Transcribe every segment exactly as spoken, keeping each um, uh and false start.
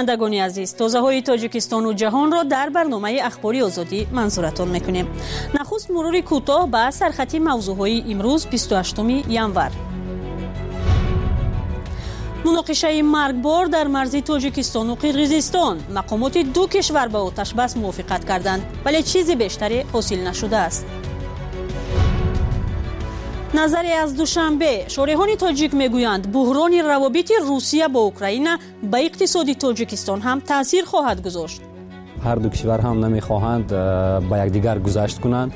شنوندگان عزیز، تازه‌های تاجیکستان و جهان را در برنامه اخباری آزادی منظورتان میکنیم. نخست مرور کوتاه به سرخط موضوعهای امروز بیست و هشتم ژانویه. مناقشه مرگبار در مرزی تاجیکستان و قرقیزستان. مقامات دو کشور به آتش بس موافقت کردند، ولی چیزی بیشتری حاصل نشده است. نظری از دوشنبه، شارحان تاجیک میگویند بحران روابط روسیه با اوکراین به اقتصاد تاجیکستان هم تاثیر خواهد گذاشت. هر دو کشور هم نمیخواهند با یکدیگر گذشت کنند.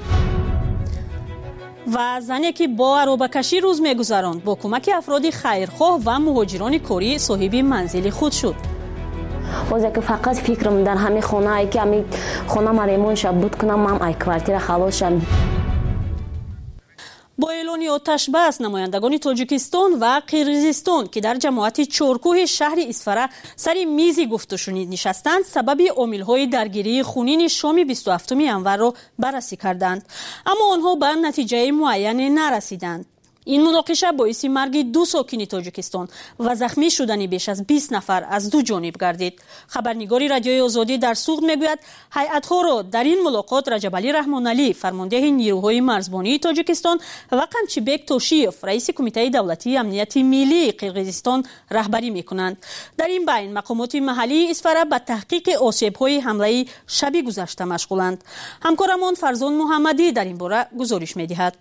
و زنی که با عربه‌کشی روز میگذراند با کمک افراد خیرخواه و مهاجران کاری صاحب منزل خود شد. واسه که فقط فکرم در همین خونه ای که همین خونه ما ریمون شد بود کنم هم ای کوارتیر خلاص شم. با اعلان آتش بس نمایندگان تاجیکستان و قرقیزستان که در جماعت چارکوه شهر اسفره سر میز گفتگوشنید نشستند، سبب عامل‌های درگیری خونین شام بیست و هفتم ژانویه را بررسی کردند، اما آنها به نتیجه معینی نرسیدند. این مناقشه باعث مرگ دو ساکن تاجیکستان و زخمی شدن بیش از بیست نفر از دو جانب گردید. خبرنگاری رادیوی آزادی در سوق میگوید هیئت‌ها را در این ملاقات رجب علی رحمان علی فرمانده نیروهای مرزبانی تاجیکستان و قمچیبک توشیف رئیس کمیته دولتی امنیت ملی قرقیزستان رهبری میکنند. در این بین مقامات محلی اسفره به تحقیق آسیب‌های حمله شب گذشته مشغولند. همکارمان فرزان محمدی در این باره گزارش میدهد.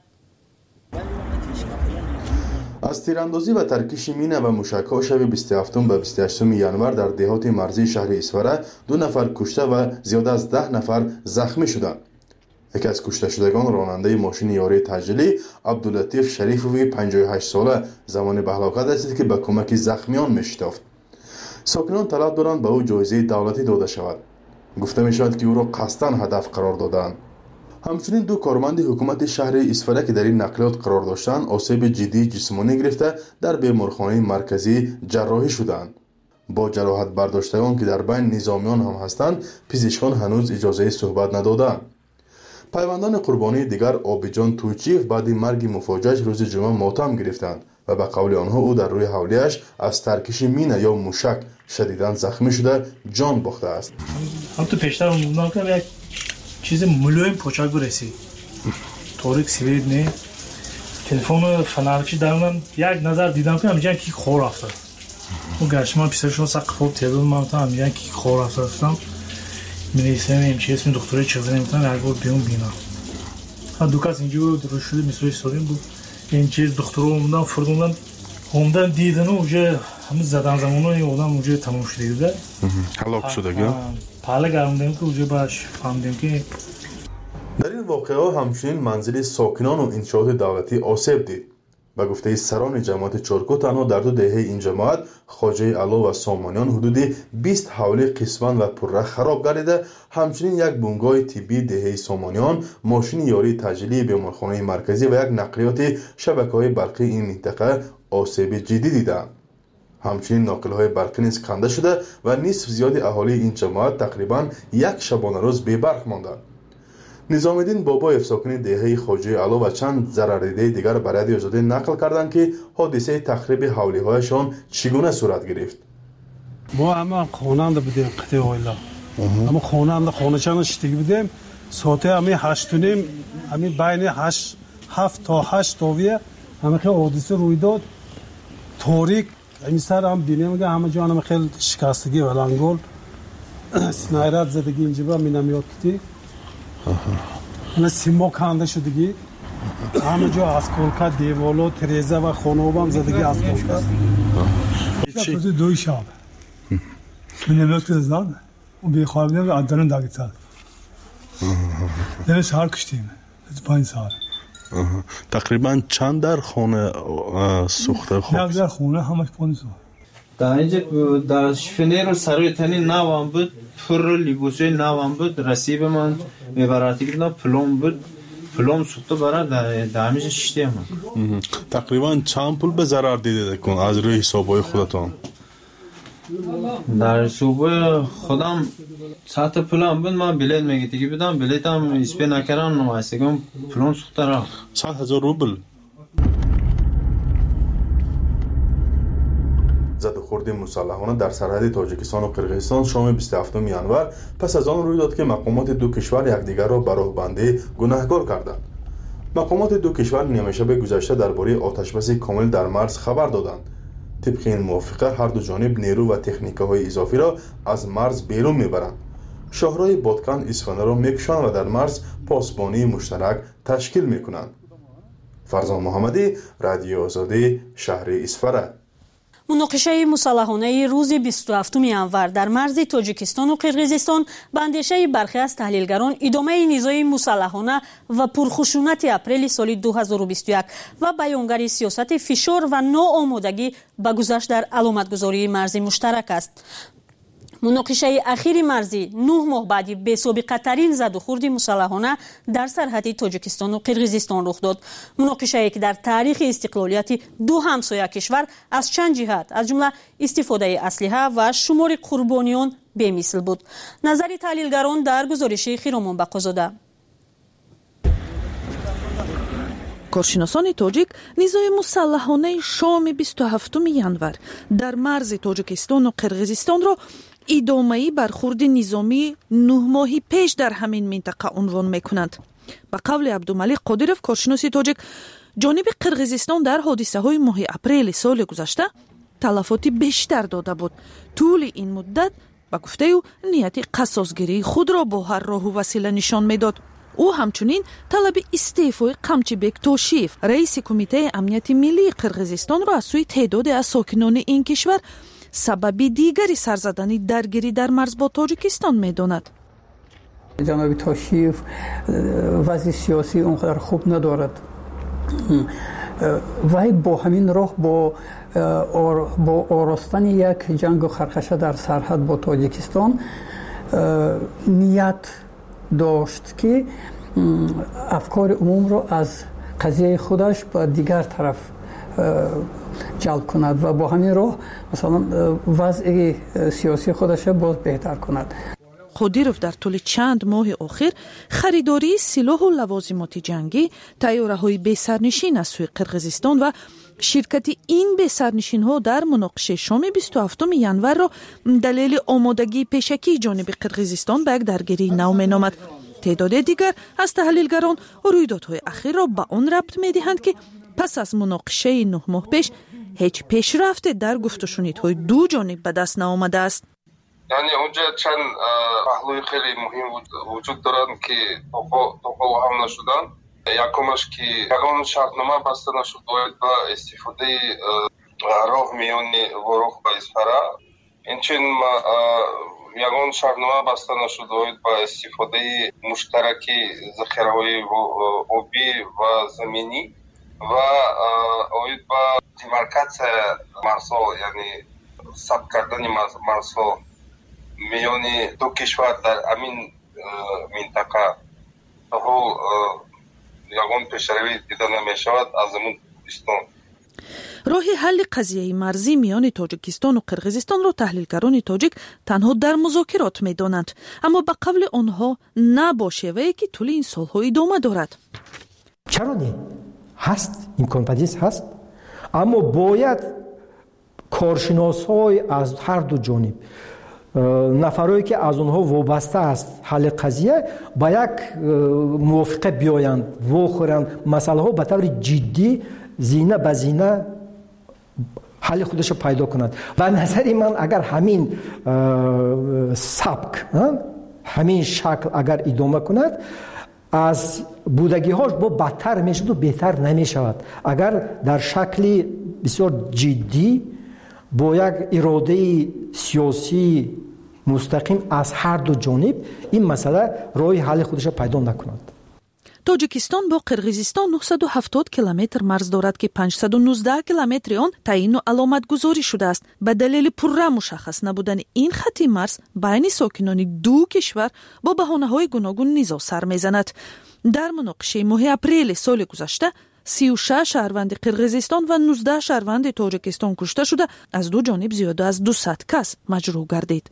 از تیراندازی و ترکیش مینه و موشک‌ها شب بیست و هفتم به بیست و هشتم ژانویه در دهات مرزی شهر اسفره دو نفر کشته و زیاد از ده نفر زخمی شدند. یکی از کشته شدگان راننده ماشین یاری تجلی عبداللطیف شریفوی پنجاه و هشت ساله زمان به هلاکت رسید که به کمک زخمیان می‌شتافت. ساکنان طلب دارند به او جایزه دولتی داده شود. گفته می‌شود که او را قصداً هدف قرار دادند. همچنین دو کارمند حکومت شهر اسفره که در این نقلیات قرار داشتند آسیب جدی جسمانی گرفته در بیمارخانه مرکزی جراحی شدند. با جراحت برداشتگان که در بین نظامیان هم هستند، پزشکان هنوز اجازه صحبت ندادند. پیوندان قربانی دیگر آبیجان توچیف بعد مرگ مفاجئش روز جمعه ماتم گرفتند و به قول آنها او در روی حولیش از ترکش مینه یا موشک شدیداً زخمی شده جان باخته است. هم تو پیشتر اون که یک چیز ملایم پوچاک برسی توریک سوید نه تلفن فنارچی دارم یک نظر دیدم که همینجا کی خور افتاد و گشتم پیششون سق خوب تلفن ما تا همینجا کی خور افتادم می‌نویسم این چیز اسم دکتر چیزی نمیتونم یک بار بیام بینا ها دوکاس اینجا درست شده میسوی سوریم بود این چیز دکتر اومدن فردوندن اومدن دیدن و اونجا همون زدن زمانه اونم اونجا تموم شده هلاک شده گه حالا گرمدیم که اونجا باش فهمیدیم که در این واقعه همچنین منزل ساکنان و انشاءات دولتی آسیب دید. به گفته سران جماعت چارکو تنها در دو دهه این جماعت خواجه علا و سامانیان حدود بیست حوله قسمت و پره خراب گردیده. همچنین یک بنگاه طبی دهه سامانیان، ماشین یاری تجلی بیمارخانه مرکزی و یک نقلیات شبکه‌های برقی این منطقه آسیب جدی دیدند. همچنین ناقل‌های برقی نیز کنده شده و نصف زیاد اهالی این جماعت تقریباً یک شبانه روز بی برق ماندند. نظام الدین باباєв ساکن دهه خواجه علا و چند ضرردیده دیگر به رادیو آزادی نقل کردند که حادثه تخریب حولی‌هایشان چگونه صورت گرفت. ما اما خاننده بودیم قطعه ویلا اما خاننده خانه چند شتیگی بودیم ساعت همه هشت و نیم همه بین هشت هفت تا هشت تاویه همه خیلی حادثه روی داد تاریک این سر هم بینیم که همه جا همه خیلی شکستگی و لنگول سنایرات زدگی اینجا با مینامیات کتی همه سیما کنده شدگی همه جا اسکولکا دیوالو تریزه و خانوب هم زدگی اسکولکا چی؟ دوی شاب مینامیات که زد و بیخواه بودیم و عدنان داگیتال نوی سهار کشتیم پایین سهار تقریبا چند در خانه سوخته خوب؟ یک در خونه همش پایین سهار در اینجا در شفنیر و سروی تنی نوام بود پر لیبوسوی نوام بود رسیب من میبراتی که پلوم بود پلوم سوخته برای در همیشه شیشتی هم تقریبا چند پول به ضرر دیده کن از روی حسابای خودتان؟ در حسابای خودم ساعت پلوم بود من بلیت میگیتی که بدم بلیت هم اسپی نکرم نمایسته که پلوم سوخته را چند هزار روبل задухурди мусаллаҳона дар сарҳади тоҷикистону қирғизистон шоми бисту ҳафтуми январ пас аз он рӯй дод ки мақомоти ду кишвар якдигарро ба роҳбандӣ гунаҳкор карданд. мақомоти ду кишвар нимашаби гузашта дар бораи оташбаси комил дар марз хабар доданд. тибқи ин мувофиқа ҳарду ҷониб нерӯ ва техникаҳои изофиро аз марз берун мебаранд. шоҳрои Боткан Исфанаро мекушанд ва дар марз посбонии муштарак ташкил мекунанд. фарзон муҳаммадӣ, Радиои Озодӣ, шаҳри Исфара. муноқишаи мусаллаҳонаи рӯзи бисту ҳафтуми январ дар марзи тоҷикистону қирғизистон ба андешаи бархе аз таҳлилгарон идомаи низои мусаллаҳона ва пурхушунати апрели соли ду ҳазору бисту як ва баёнгари сиёсати фишор ва ноомодагӣ ба гузашт дар аломатгузории марзи муштарак аст. муноқишаи ахири марзӣ нӯҳ моҳ баъди бесобиқатарин задухурди мусаллаҳона дар сарҳади тоҷикистону қирғизистон рух дод. муноқишае ки дар таърихи истиқлолияти ду ҳамсоя кишвар аз чанд ҷиҳат аз ҷумла истифодаи аслиҳа ва шумори қурбониён бемисл буд. назари таҳлилгарон дар гузориши Хиромон Бақозода. коршиносони тоҷик низои мусаллаҳонаи шоми бисту ҳафтуми январ дар марзи тоҷикистону қирғизистонро идомаи бархурди низомии нӯҳ моҳи пеш дар ҳамин минтақа унвон мекунанд. ба қавли Абдумалик Қодиров, коршиноси тоҷик, ҷониби қирғизистон дар ҳодисаҳои моҳи апрели соли гузашта талафоти бештар дода буд. тӯли ин муддат ба гуфтаи ӯ нияти қасосгирии худро бо ҳар роҳу васила нишон медод. ӯ ҳамчунин талаби истеъфои Қамчибек Тошиев, раиси кумитаи амнияти миллии Қирғизистонро аз сӯи теъдоде аз сокинони ин кишвар сабаби дигари сарзадани даргирӣ дар марз бо Тоҷикистон медонад. ҷаноби Тошиев вазъи сиёсӣ он қадар хуб надорад. вай бо ҳамин роҳ бо бо оростани як ҷангу харқаша дар сарҳад бо Тоҷикистон ният дошт ки афкори умумро аз қазияи худаш ба дигар тараф ҷалб кунад ва бо ҳамин роҳ масалан вазъи сиёсии худаш боз беҳтар кунад. Қодиров дар тӯли чанд моҳи охир харидории силоҳу лавозимоти ҷангӣ, тайёраҳои бесарнишин аз сӯи Қирғизистон ва ширкати ин бесарнишинҳо дар муноқишаи шоми бисту ҳафтуми январро далели омодагии пешакии ҷониби Қирғизистон ба як даргирии нав меномад. теъдоде дигар аз таҳлилгарон рӯйдодҳои ахирро ба он рабт медиҳанд ки пас аз муноқишаи нӯҳ моҳ пеш ҳеҷ пешрафте дар гуфтушунидҳои ду ҷониб ба даст наомадааст. яъне онҷа чанд паҳлӯи хеле муҳим вуҷуд доранд ки тоқо ҳам нашуданд. якумаш ки ягон шартнома баста нашуд бояд ба истифодаи роҳ миёни Ворух ва Исфара. инчунин ягон шартнома баста нашуд бояд ба истифодаи муштараки захираҳои обӣ ва заминӣ ва оид ба демаркатсия марзҳо, яъне сабт кардани марзҳо миёни ду кишвар дар ҳамин минтақа та ҳол ягон пешравӣ дида намешавад аз амун Кurdистон. роҳи ҳалли қазияи марзӣ миёни Тоҷикистону Қирғизистонро таҳлилгарони тоҷик танҳо дар музокирот медонанд, аммо ба қавли онҳо на бо шевае ки тӯли ин солҳо идома дорад. чаро не ҳаст, имконпазир ҳаст, аммо бояд коршиносҳои аз ҳарду ҷониб, нафарое ки аз онҳо вобаста аст ҳалли қазия ба як мувофиқа биёянд, вохӯранд, масъалаҳо ба таври ҷиддӣ зина ба зина ҳалли худашро пайдо кунад. ва назари ман агар ҳамин сабк, ҳамин шакл агар идома кунад, аз будагиҳош бо бадтар мешавад ва беҳтар намешавад. агар дар шакли бисёр ҷиддӣ бо як иродаи сиёсии мустақим аз ҳарду ҷониб ин масъала роҳи ҳалли худашро пайдо накунад. Тоҷикистон бо Қирғизистон нӯҳсаду ҳафтод километр марз дорад ки панҷсаду нуздаҳ километри он таъину аломатгузорӣ шудааст. ба далели пурра мушаххас набудани ин хатти марз байни сокинони ду кишвар бо баҳонаҳои гуногун низо сар мезанад. дар муноқишаи моҳи апрели соли гузашта сию шаш шаҳрванди Қирғизистон ва нуздаҳ шаҳрванди Тоҷикистон кушта шуда, аз ду ҷониб зиёда аз дусад кас маҷрӯҳ гардид.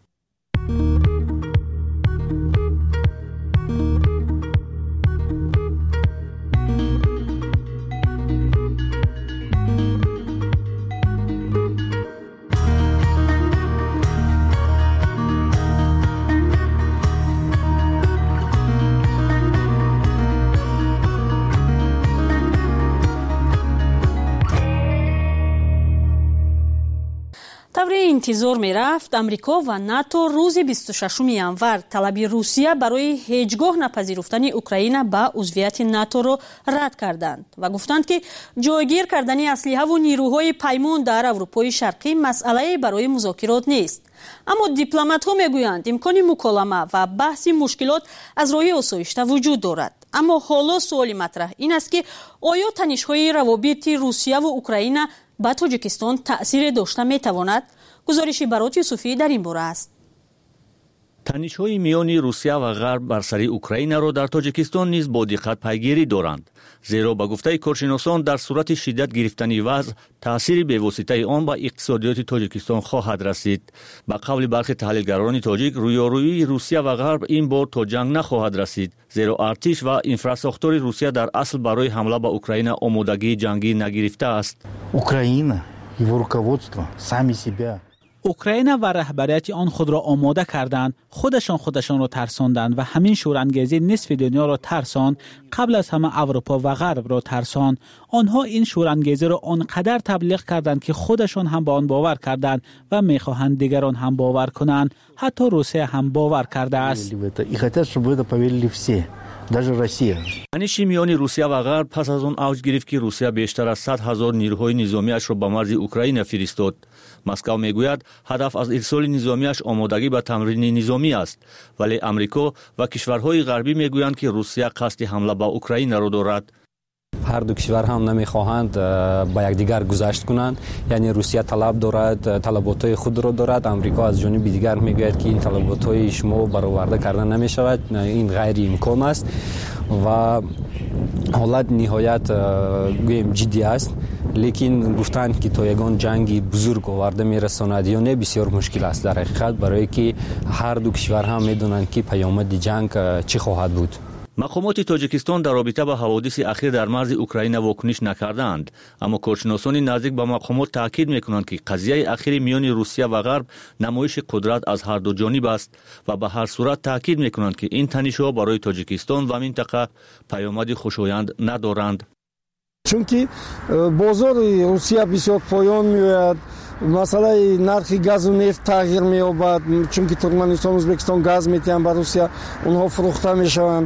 انتظار می رفت امریکا و ناتو روز بیست و ششم январ طلبی روسیه برای هیچگاه نپذیرفتن اوکراین به عضویت ناتو را رد کردند و گفتند که جایگیر کردن اسلحه و نیروهای پیمان در اروپای شرقی مسئله برای مذاکرات نیست. اما دیپلمات ها میگویند امکان مکالمه و بحث مشکلات از راه آسایشته وجود دارد. اما حالا سوال مطرح این است که آیا تنش‌های روابط روسیه و اوکراین به تاجیکستان تأثیر داشته میتواند؟ گزارشی برات یوسفی در این باره است. تنش‌های میان روسیه و غرب بر سر اوکراین را در تاجیکستان نیز با دقت پیگیری دارند، زیرا به گفته کارشناسان در صورت شدت گرفتن وضع تأثیر بواسطه آن به اقتصادیات تاجیکستان خواهد رسید. به قول برخی تحلیلگران تاجیک، رویارویی روسیه و غرب این بار تا جنگ نخواهد رسید، زیرا ارتش و انفراستراکچور روسیه در اصل برای حمله به اوکراین آمادگی جنگی نگرفته است. اوکراین و руководство сами себя اوکراین و رهبریت آن خود را آماده کردند، خودشان خودشان را ترساندند و همین شورانگیزی نصف دنیا را ترساند، قبل از همه اروپا و غرب را ترساند. آنها این شورانگیزی را آنقدر تبلیغ کردند که خودشان هم به آن باور کردند و میخواهند دیگران هم باور کنند. حتی روسیه هم باور کرده است. تنش میان روسیه و غرب پس از آن اوج گرفت که روسیه بیشتر از صد هزار نیروهای نظامیش را به مرز اوکراین فرستاد. مسکو میگوید هدف از ارسال نظامیش آمادگی به تمرین نظامی است، ولی امریکا و کشورهای غربی میگویند که روسیه قصد حمله به اوکراین را دارد. هر دو کشور هم نمیخواهند با یکدیگر گذشت کنند، یعنی روسیه طلب دارد، طلبات خود را دارد، امریکا از جانب دیگر میگوید که این طلبات شما برآورده کردن نمیشود، این غیر امکان است و حالت نهایت گویم جدی است. لیکن گفتند که تا یگان جنگی بزرگ آورده میرساند یا نه بسیار مشکل است در حقیقت، برای که هر دو کشور هم میدونند که پیامد جنگ چی خواهد بود. مقامات تاجیکستان در رابطه با حوادث اخیر در مرز اوکراین واکنش نکردند، اما کارشناسان نزدیک به مقامات تاکید میکنند که قضیه اخیر میان روسیه و غرب نمایش قدرت از هر دو جانب است و به هر صورت تاکید میکنند که این تنش‌ها برای تاجیکستان و منطقه پیامد خوشایند ندارند. چون که بازار روسیه بسیار پایان میآید، مسئله نرخ گاز و نفت تغییر می‌یابد، چون که ترکمنستان و ازبکستان گاز می‌دهند به روسیه، اونها فروخته میشوند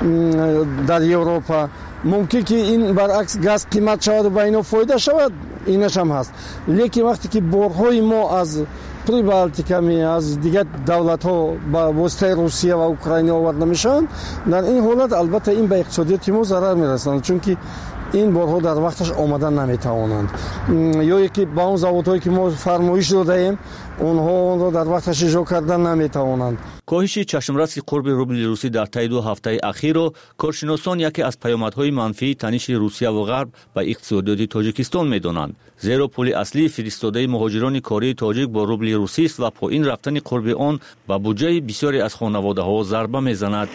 در اروپا. ممکن که این برعکس گاز قیمت شود و به اینا فایده شود، اینش هم هست. لیکن وقتی که بورهای ما از پریبالتیکا می از دیگر دولت ها با واسطه روسیه و اوکراین آورده میشن، در این حالت البته این به اقتصادیات ما ضرر میرساند، چون که این بارها در وقتش آمدن نمیتوانند، یا یکی با اون زوادهایی که ما فرمایش داده ایم اونها اون را در وقتش اجرا کردن نمیتوانند. کاهش چشمرس قرب روبل روسی در طی دو هفته اخیر را کارشناسان یکی از پیامدهای منفی تنش روسیه و غرب به اقتصادیات تاجیکستان میدانند، زیرا پول اصلی فرستاده مهاجران کاری تاجیک با روبل روسی است و پایین رفتن قرب آن به بودجه بسیاری از خانواده‌ها ضربه میزند.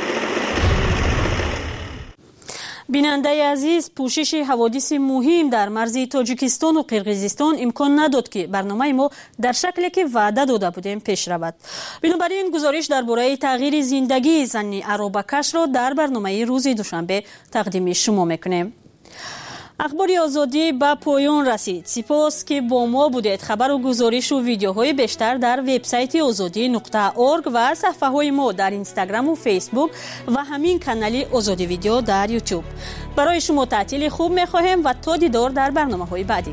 بیننده عزیز، پوشش حوادث مهم در مرز تاجیکستان و قرقیزستان امکان نداد که برنامه ما در شکلی که وعده داده بودیم پیش رود. بنابراین گزارش درباره تغییر زندگی زن عربکش را در برنامه روز دوشنبه تقدیم شما میکنیم. اخبار آزادی به پایان رسید. سپاس که با ما بودید. خبر و گزارش و ویدیوهای بیشتر در وبسایت آزادی نقطه اورگ و صفحه های ما در اینستاگرام و فیسبوک و همین کانال آزادی ویدیو در یوتیوب. برای شما تعطیل خوب می‌خواهیم و تا دیدار در برنامه‌های بعدی.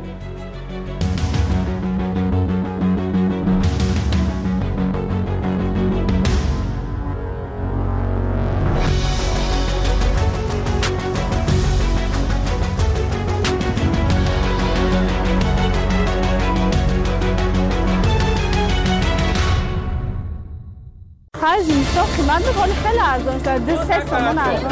از اینستا قیمت بکنه خیلی ارزان شد، دو سه تومان ارزان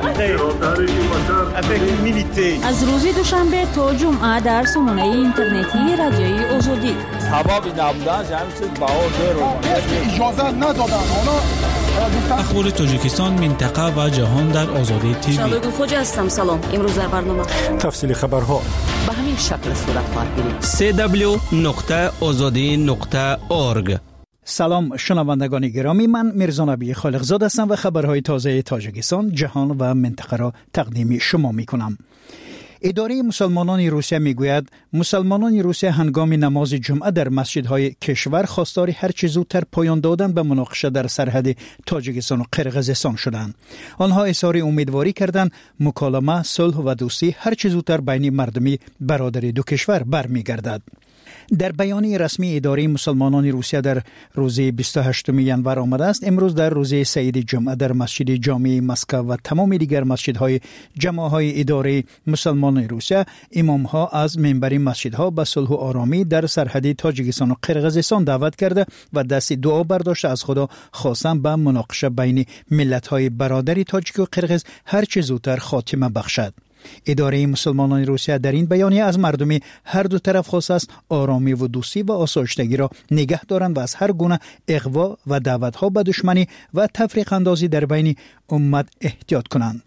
شد. از روز دوشنبه تا جمعه در سامانه اینترنتی رادیوی آزادی. سبب نبودن همین چیز باور داره. اجازه ندادن. اخبار تاجیکستان، منطقه و جهان در آزادی تیوی. شادو خوج هستم. سلام. امروز در برنامه تفصیل خبرها به همین شکل صورت خواهد گرفت. سه دبلیو نقطه آزادی نقطه اورگ. سلام شنوندگان گرامی، من میرزا نبی خالقزاد هستم و خبرهای تازه تاجیکستان، جهان و منطقه را تقدیم شما می کنم. اداره مسلمانان روسیه میگوید مسلمانان روسیه هنگام نماز جمعه در مسجدهای کشور خواستار هر چه زودتر پایان دادن به مناقشه در سرحد تاجیکستان و قرقیزستان شدند. آنها اظهار امیدواری کردند مکالمه، صلح و دوستی هر چه زودتر بین مردمی برادری دو کشور برمیگردد. در بیانیه رسمی اداره مسلمانان روسیه در روز بیست و هشتم ژانویه آمده است امروز در روز سید جمعه در مسجد جامع مسکو و تمام دیگر مسجدهای جماعهای اداره مسلمانان روسیه امامها از منبر مسجدها به صلح و آرامی در سرحد تاجیکستان و قرقیزستان دعوت کرده و دست دعا برداشته از خدا خواستند به مناقشه بین ملت‌های برادری تاجیک و قرقیز هر چه زودتر خاتمه بخشد. اداره مسلمانان روسیه در این بیانیه از مردم هر دو طرف خواست است آرامی و دوستی و آسایشتگی را نگه دارند و از هر گونه اغوا و دعوت‌ها به دشمنی و تفریق اندازی در بین امت احتیاط کنند.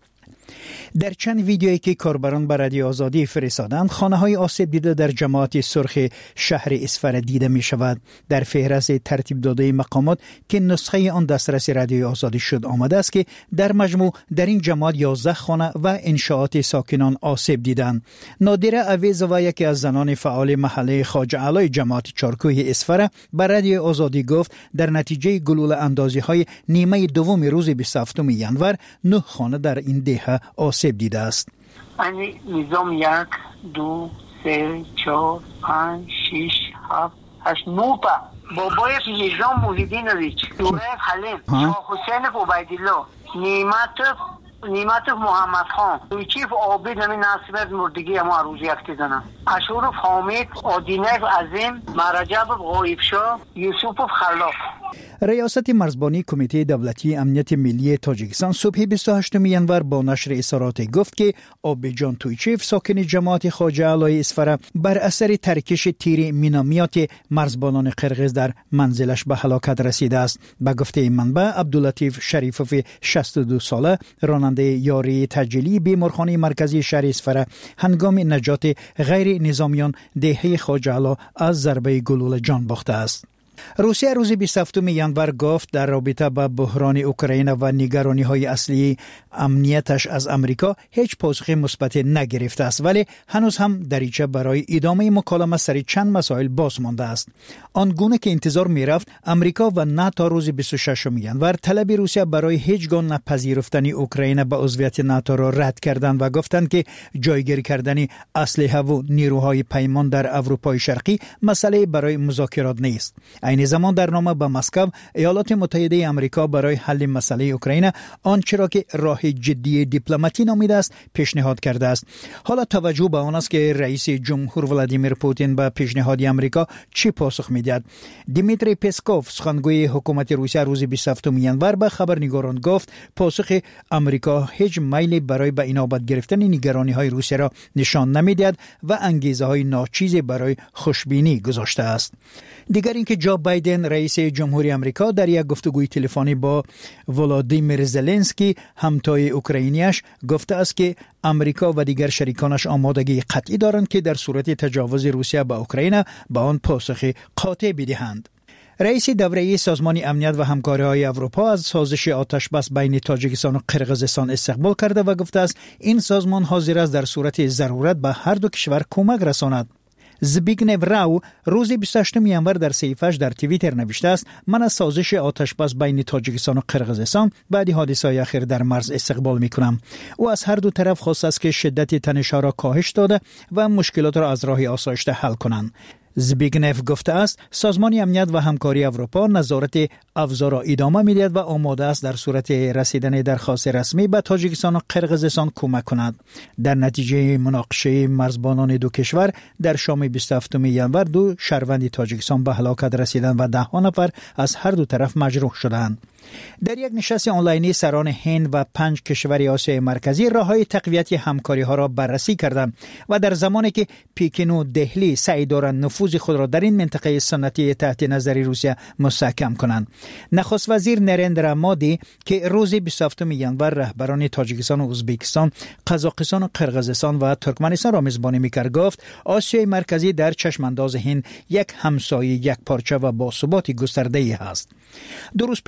در چند ویدیویی که کاربران به رادیو آزادی فرستادند خانه‌های آسیب دیده در جماعت سرخ شهر اسفر دیده می شود. در فهرست ترتیب داده مقامات که نسخه آن دسترس رادیو آزادی شد آمده است که در مجموع در این جماعت یازده خانه و انشاءات ساکنان آسیب دیدند. نادره اویز و یکی از زنان فعال محله خواجه علای جماعت چارکوه اسفر به رادیو آزادی گفت در نتیجه گلوله اندازی‌های نیمه دوم روز بیست و هفتم ژانویه نه خانه در این دهه آسیب دیده است. یعنی نظام یک، دو، سه، چهار، پنج، شش، هفت، هشت، نه تا بابای نظام محیدین ریچ، دوره حلیم، شاه حسین عبیدالله، نیمت نیمت محمد خان، چیف عابد نمی ناصر مردگی اما روز یک دیدنم، اشورف حامد، آدینه عظیم، مرجب غایبشاه، یوسف خلاف. ریاست مرزبانی کمیته دولتی امنیت ملی تاجیکستان صبح بیست و هشتم ژانویه با نشر اظهارات گفت که آبجان تویچیف ساکن جماعت خواجه علای اسفر بر اثر ترکش تیر مینامیات مرزبانان قرقیز در منزلش به هلاکت رسیده است. به گفته منبع عبداللطیف شریفوف شصت و دو ساله راننده یاری تجلی بیمارخانه مرکزی شهر اسفر هنگام نجات غیر نظامیان دهه خواجه علا از ضربه گلوله جان باخته است. روسیه روز بیست و هفتم ژانویه گفت در رابطه با بحران اوکراین و نگرانی‌های اصلی امنیتش از امریکا هیچ پاسخ مثبت نگرفته است ولی هنوز هم دریچه برای ادامه مکالمه سر چند مسائل باز مانده است. آنگونه که انتظار می‌رفت امریکا و نه تا روز بیست و ششم ژانویه طلب روسیه برای هیچگاه نپذیرفتن اوکراین به عضویت ناتو را رد کردند و گفتند که جایگیری کردن اسلحه و نیروهای پیمان در اروپای شرقی مسئله برای مذاکرات نیست. این زمان در نامه به مسکو ایالات متحده آمریکا برای حل مسئله اوکراین آنچه را که راه جدی دیپلماتی نامیده است پیشنهاد کرده است. حالا توجه به آن است که رئیس جمهور ولادیمیر پوتین به پیشنهاد آمریکا چی پاسخ میدهد. دیمیتری پسکوف سخنگوی حکومت روسیه روز بیست و هفتم ژانویه به خبرنگاران گفت پاسخ آمریکا هیچ میلی برای به اینابت گرفتن نگرانی‌های روسیه را نشان نمیدهد و انگیزه‌های ناچیزی برای خوشبینی گذاشته است. دیگر اینکه جو بایدن رئیس جمهوری آمریکا در یک گفتگوی تلفنی با ولادیمیر زلنسکی همتای اوکراینیش گفته است که آمریکا و دیگر شریکانش آمادگی قطعی دارند که در صورت تجاوز روسیه به اوکراین به آن پاسخ قاطع بدهند. رئیس دوره‌ای سازمان امنیت و همکاری‌های اروپا از سازش آتش بس بین تاجیکستان و قرقیزستان استقبال کرده و گفته است این سازمان حاضر است در صورت ضرورت به هر دو کشور کمک رساند. زبیگنو راو روز بیست و هشتم ژانویه در صفحه‌اش در توییتر نوشته است من از سازش آتش بس بین تاجیکستان و قرقیزستان بعد حادثه‌های اخیر در مرز استقبال می‌کنم. او از هر دو طرف خواست است که شدت تنش‌ها را کاهش داده و مشکلات را از راه آسایشته حل کنند. زبیگنف گفته است سازمان امنیت و همکاری اروپا نظارت افزا را ادامه می‌دهد و آماده است در صورت رسیدن درخواست رسمی به تاجیکستان و قرقیزستان کمک کند. در نتیجه مناقشه مرزبانان دو کشور در شام بیست و هفتم ژانویه دو شهروند تاجیکستان به هلاکت رسیدند و ده نفر از هر دو طرف مجروح شدند. در یک نشست آنلاینی سران هند و پنج کشور آسیای مرکزی راه‌های تقویت همکاری‌ها را بررسی کردند و در زمانی که پکین و دهلی سعی دارند نفوذ خود را در این منطقه سنتی تحت نظر روسیه مستحکم کنند. نخست وزیر نریندرا مودی که روز بیست و هفتم ژانویه رهبران تاجیکستان و ازبکستان، قزاقستان و قرقیزستان و ترکمنستان را میزبانی می‌کرد گفت آسیای مرکزی در چشم انداز هند یک همسایه یک پارچه و باثبات گسترده‌ای است. دو روز پیشتر از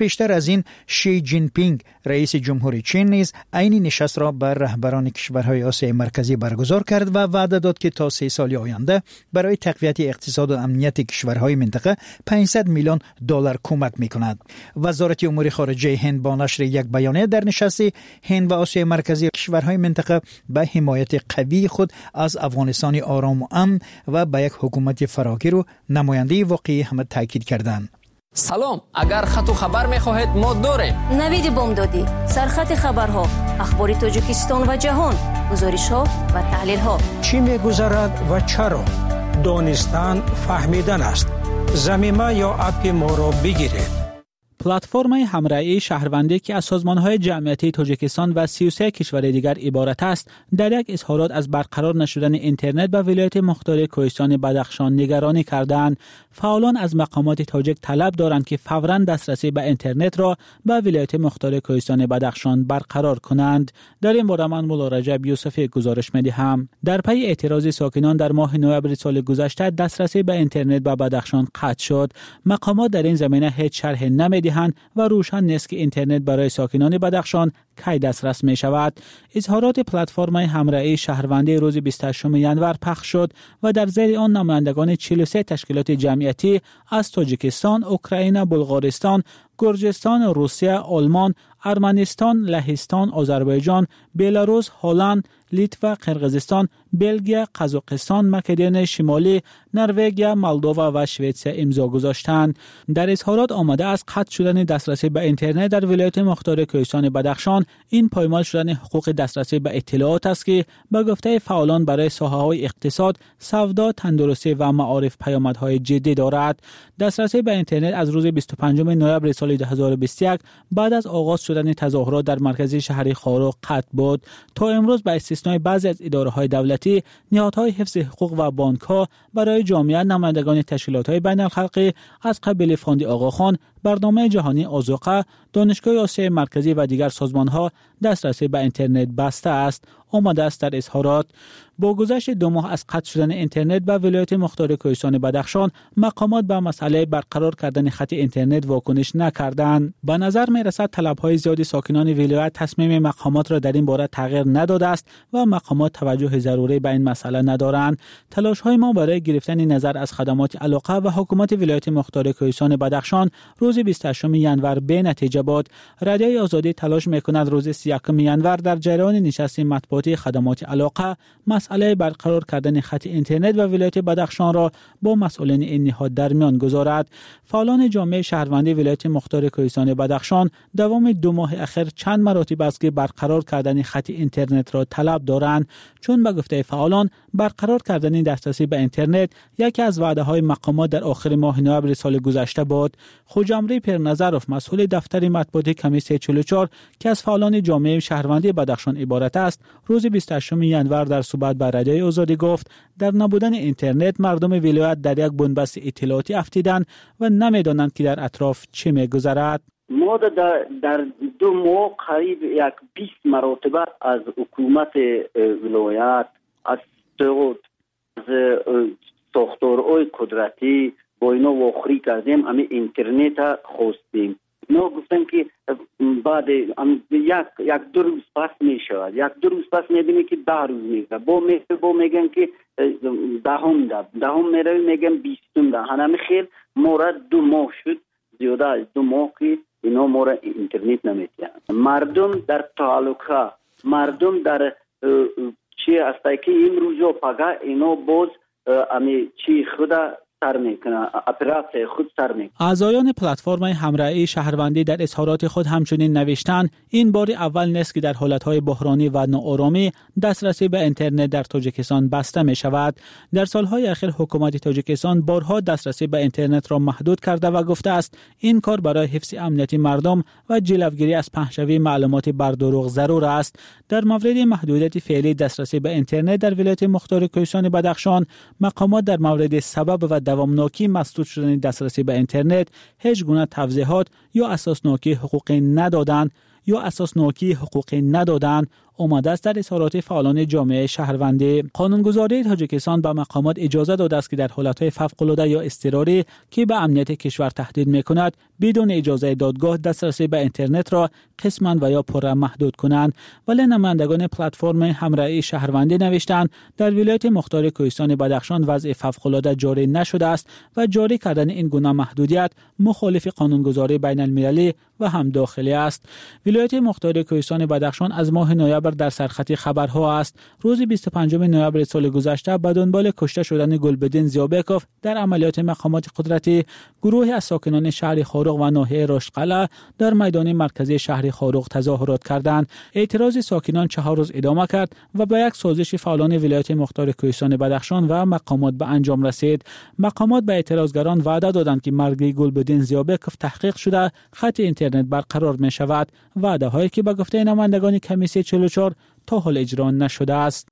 از این شی جین پینگ رئیس جمهوری چین نیز عین نشست را بر رهبران کشورهای آسیای مرکزی برگزار کرد و وعده داد که تا سه سال آینده برای تقویت اقتصاد و امنیت کشورهای منطقه پانصد میلیون دلار کمک می‌کند. وزارت امور خارجه هند با نشر یک بیانیه در نشست هند و آسیای مرکزی کشورهای منطقه به حمایت قوی خود از افغانستان آرام و امن و به یک حکومت فراگیر و نماینده واقعی هم تاکید کردند. سلام، اگر خط و خبر می‌خواهید ما داریم. نوید بامدادی، سرخط خبرها، اخبار تاجیکستان و جهان، گزارش‌ها و تحلیل‌ها. چی می‌گذرد و چرا؟ دانستن فهمیدن است. زمینه یا اپ ما را بگیرید. پلتفرم همراهی شهروندی که از سازمان‌های جمعیتی تاجیکستان و سی و سه کشور دیگر عبارت است، در یک اظهارات از برقرار نشدن اینترنت به ولایت مختار کوهستان بدخشان نگرانی کردند. فعالان از مقامات تاجیک طلب دارند که فوراً دسترسی به اینترنت را به ولایت مختار کوهستان بدخشان برقرار کنند. در این باره من مولا رجب یوسفی گزارش می‌دهم. در پی اعتراض ساکنان در ماه نوامبر سال گذشته دسترسی به اینترنت به بدخشان قطع شد. مقامات در این زمینه هیچ شرح نمی‌دهند و روشن نیست که اینترنت برای ساکنان بدخشان کی دسترس می شود. اظهارات پلتفرم همراهی شهروندی روز بیست و هشتم ژانویه پخش شد و در زیر آن نمایندگان چهل و سه تشکیلات جمعیتی از تاجیکستان، اوکراین، بلغارستان، گرجستان، روسیه، آلمان، ارمنستان، لهستان، آذربایجان، بلاروس، هلند، لیتوا، قرقیزستان، بلژیک، قزاقستان، مقدونیای شمالی، نروژ، مولداوا و سوئیس امضا گذاشتند. در اظهارات آمده است قطع شدن دسترسی به اینترنت در ولایت مختار کوهستان بدخشان این پایمال شدن حقوق دسترسی به اطلاعات است که به گفته فعالان برای ساحه‌های اقتصاد، سودا، تندرستی و معارف پیامدهای جدی دارد. دسترسی به اینترنت از روز بیست و پنجم نوامبر سال دو هزار و بیست و یک بعد از آغاز شدن تظاهرات در مرکز شهر خارو قطع بود. تا امروز به استثنای بعضی از اداره‌های دولتی، نهادهای حفظ حقوق و بانک‌ها برای جامعه نمایندگان تشکیلات‌های بین‌الخلقی از قبیل فاند آقاخان، برنامه جهانی آذوقه، دانشگاه آسیای مرکزی و دیگر سازمان‌ها دسترسی به اینترنت بسته است. آمده است در اظهارات با گذشت دو ماه از قطع شدن اینترنت به ولایت مختار کوهستان بدخشان، مقامات به مسئله برقرار کردن خط اینترنت واکنش نکردند. به نظر می‌رسد طلب‌های زیاد ساکنان ولایت تصمیم مقامات را در این باره تغییر نداده است و مقامات توجه ضروری به این مسئله ندارند. تلاش‌های ما برای گرفتن نظر از خدمات علاقه و حکومت ولایت مختار کوهستان بدخشان روز بیست و هشتم ژانویه به نتیجه بود. رادیوی آزادی تلاش می‌کند روز سی و یکم ژانویه در جریان نشست مطبوعاتی خدمات علاقه مسئله برقرار کردن خط اینترنت و ولایت بدخشان را با مسئولین این نهاد در میان گذارد. فعالان جامعه شهروندی ولایت مختار کوهستان بدخشان دوام دو ماه اخیر چند مراتب است که برقرار کردن خط اینترنت را طلب دارند، چون به گفته فعالان برقرار کردن دسترسی به اینترنت یکی از وعده‌های مقامات در آخر ماه نوامبر سال گذشته بود. خوجمری پرنظرف مسئول دفتر مطبوعاتی کمیسه چهل و چهار که از فعالان جامعه شهروندی بدخشان عبارت است، روز بیست و هشتم ژانویه در صحبت با رادیوی آزادی گفت در نبودن اینترنت مردم ولایت در یک بنبست اطلاعاتی افتیدند و نمیدانند که در اطراف چه میگذرد. ما در, در دو ماه قریب یک بیست مرتبه از حکومت ولایت، از سعود، از ساختارهای قدرتی با اینا واخری کردیم، امی اینترنت خواستیم. اینا گفتن که بعد یک یک دو روز پس می شود، یک دو روز پس می بینی که ده روز می شود، با می با میگن که دهم ده دهم می روی میگن بیستم ده. همه خیل مورد دو ماه شد، زیاده از دو ماه که اینا ما را اینترنت نمیتیان. مردم در تعلقه، مردم در چی است که این روزا پگاه اینا باز امی چی خدا سر میکنه، اپراتور خود سر میکنه. اعضایان پلتفرم همراهی شهروندی در اظهارات خود همچنین نوشتند این بار اول نیست که در حالتهای بحرانی و ناآرامی دسترسی به اینترنت در تاجیکستان بسته می شود. در سالهای اخیر حکومت تاجیکستان بارها دسترسی به اینترنت را محدود کرده و گفته است این کار برای حفظ امنیت مردم و جلوگیری از پخش‌شوی معلومات بر دروغ ضرور است. در مورد محدودیت فعلی دسترسی به اینترنت در ولایت مختار کوهستان بدخشان، مقامات در مورد سبب و دوامناکی مسدود شدن دسترسی به اینترنت هیچ گونه توضیحات یا اساسناکی حقوقی ندادند یا اساسناکی حقوقی ندادند آمده است در اظهارات فعالان جامعه شهروندی. قانونگذاری تاجیکستان به مقامات اجازه داده است که در حالتهای فوق‌العاده یا اضطراری که به امنیت کشور تهدید می‌کند بدون اجازه دادگاه دسترسی به اینترنت را قسماً و یا پرا محدود کنند. ولی نمایندگان پلتفرم همراهی شهروندی نوشتند در ولایت مختار کوهستان بدخشان وضع فوق‌العاده جاری نشده است و جاری کردن این گونه محدودیت مخالف قانونگذاری بین المللی و هم داخلی است. ولایت مختار کوهستان بدخشان از ماه نوامبر در سرخط خبرها است. روز بیست و پنجم نوامبر سال گذشته به دنبال کشته شدن گلبدین زیابکوف در عملیات مقامات قدرتی، گروهی از ساکنان شهر خاروق و ناحیه رشتقله در میدان مرکزی شهر خاروق تظاهرات کردند. اعتراض ساکنان چهار روز ادامه کرد و به یک سازش فعالان ولایت مختار کوهستان بدخشان و مقامات به انجام رسید. مقامات به اعتراضگران وعده دادند که مرگ گلبدین زیابکوف تحقیق شده خط اینترنت برقرار می شود. وعده هایی که به گفته نمایندگان کمیسیون چهل و چهار تا حال اجرا نشده است.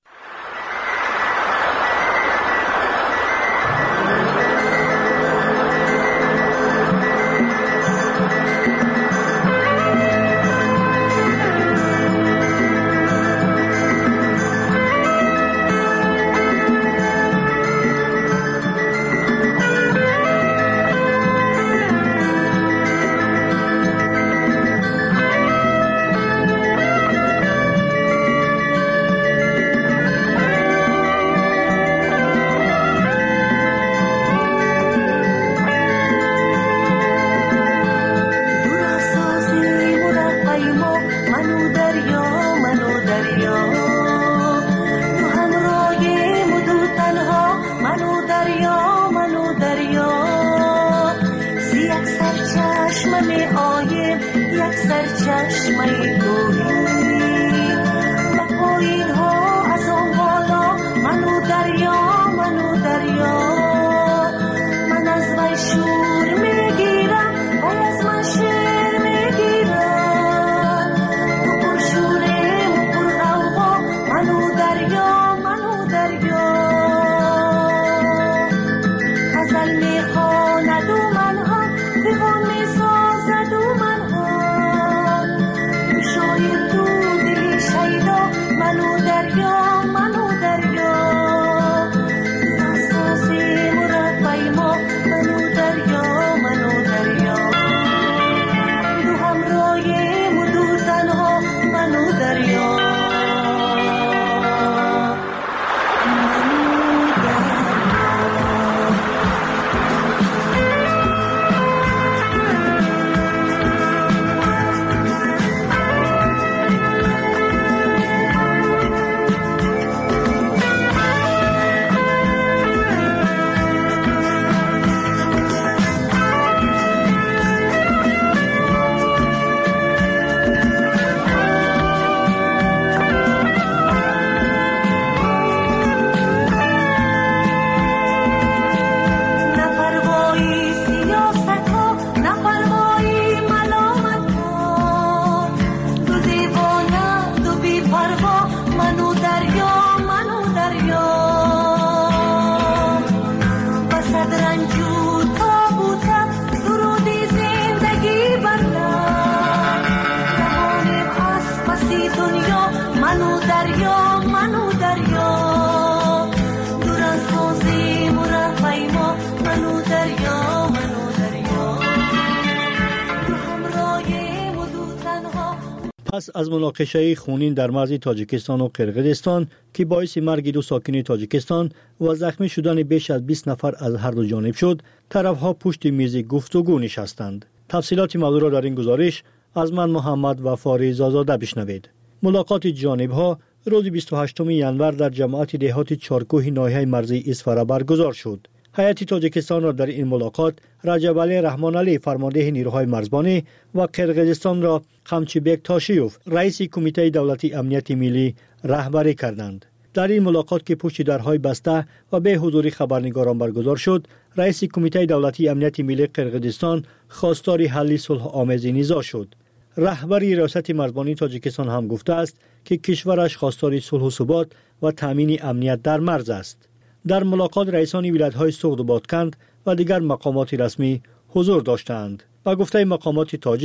پس از مناقشه خونین در مرز تاجیکستان و قرقیزستان که باعث مرگ دو ساکن تاجیکستان و زخمی شدن بیش از بیست نفر از هر دو جانب شد، طرفها پشت میز گفتگو نشستند. تفصیلات موضوع را در این گزارش از من محمد وفاری زازاده بشنوید. ملاقات جانبها روز بیست و هشتم ژانویه در جماعت دهات چارکوه ناحیه مرزی اسفره برگزار شد. هیئت تاجیکستان را در این ملاقات رجب علی رحمان علی فرمانده نیروهای مرزبانی و قرقیزستان را خمچیبک تاشیوف رئیس کمیته دولتی امنیت ملی رهبری کردند. در این ملاقات که پشت درهای بسته و به حضور خبرنگاران برگزار شد، رئیس کمیته دولتی امنیت ملی قرقیزستان خواستار حل صلح آمیز نزاع شد. رهبری ریاست مرزبانی تاجیکستان هم گفته است که کشورش خواستار صلح و ثبات و تامین امنیت در مرز است. در ملاقات رئیسان ولایت‌های سوغد و بادکند و دیگر مقامات رسمی حضور داشتند. با گفته مقامات تاجیک،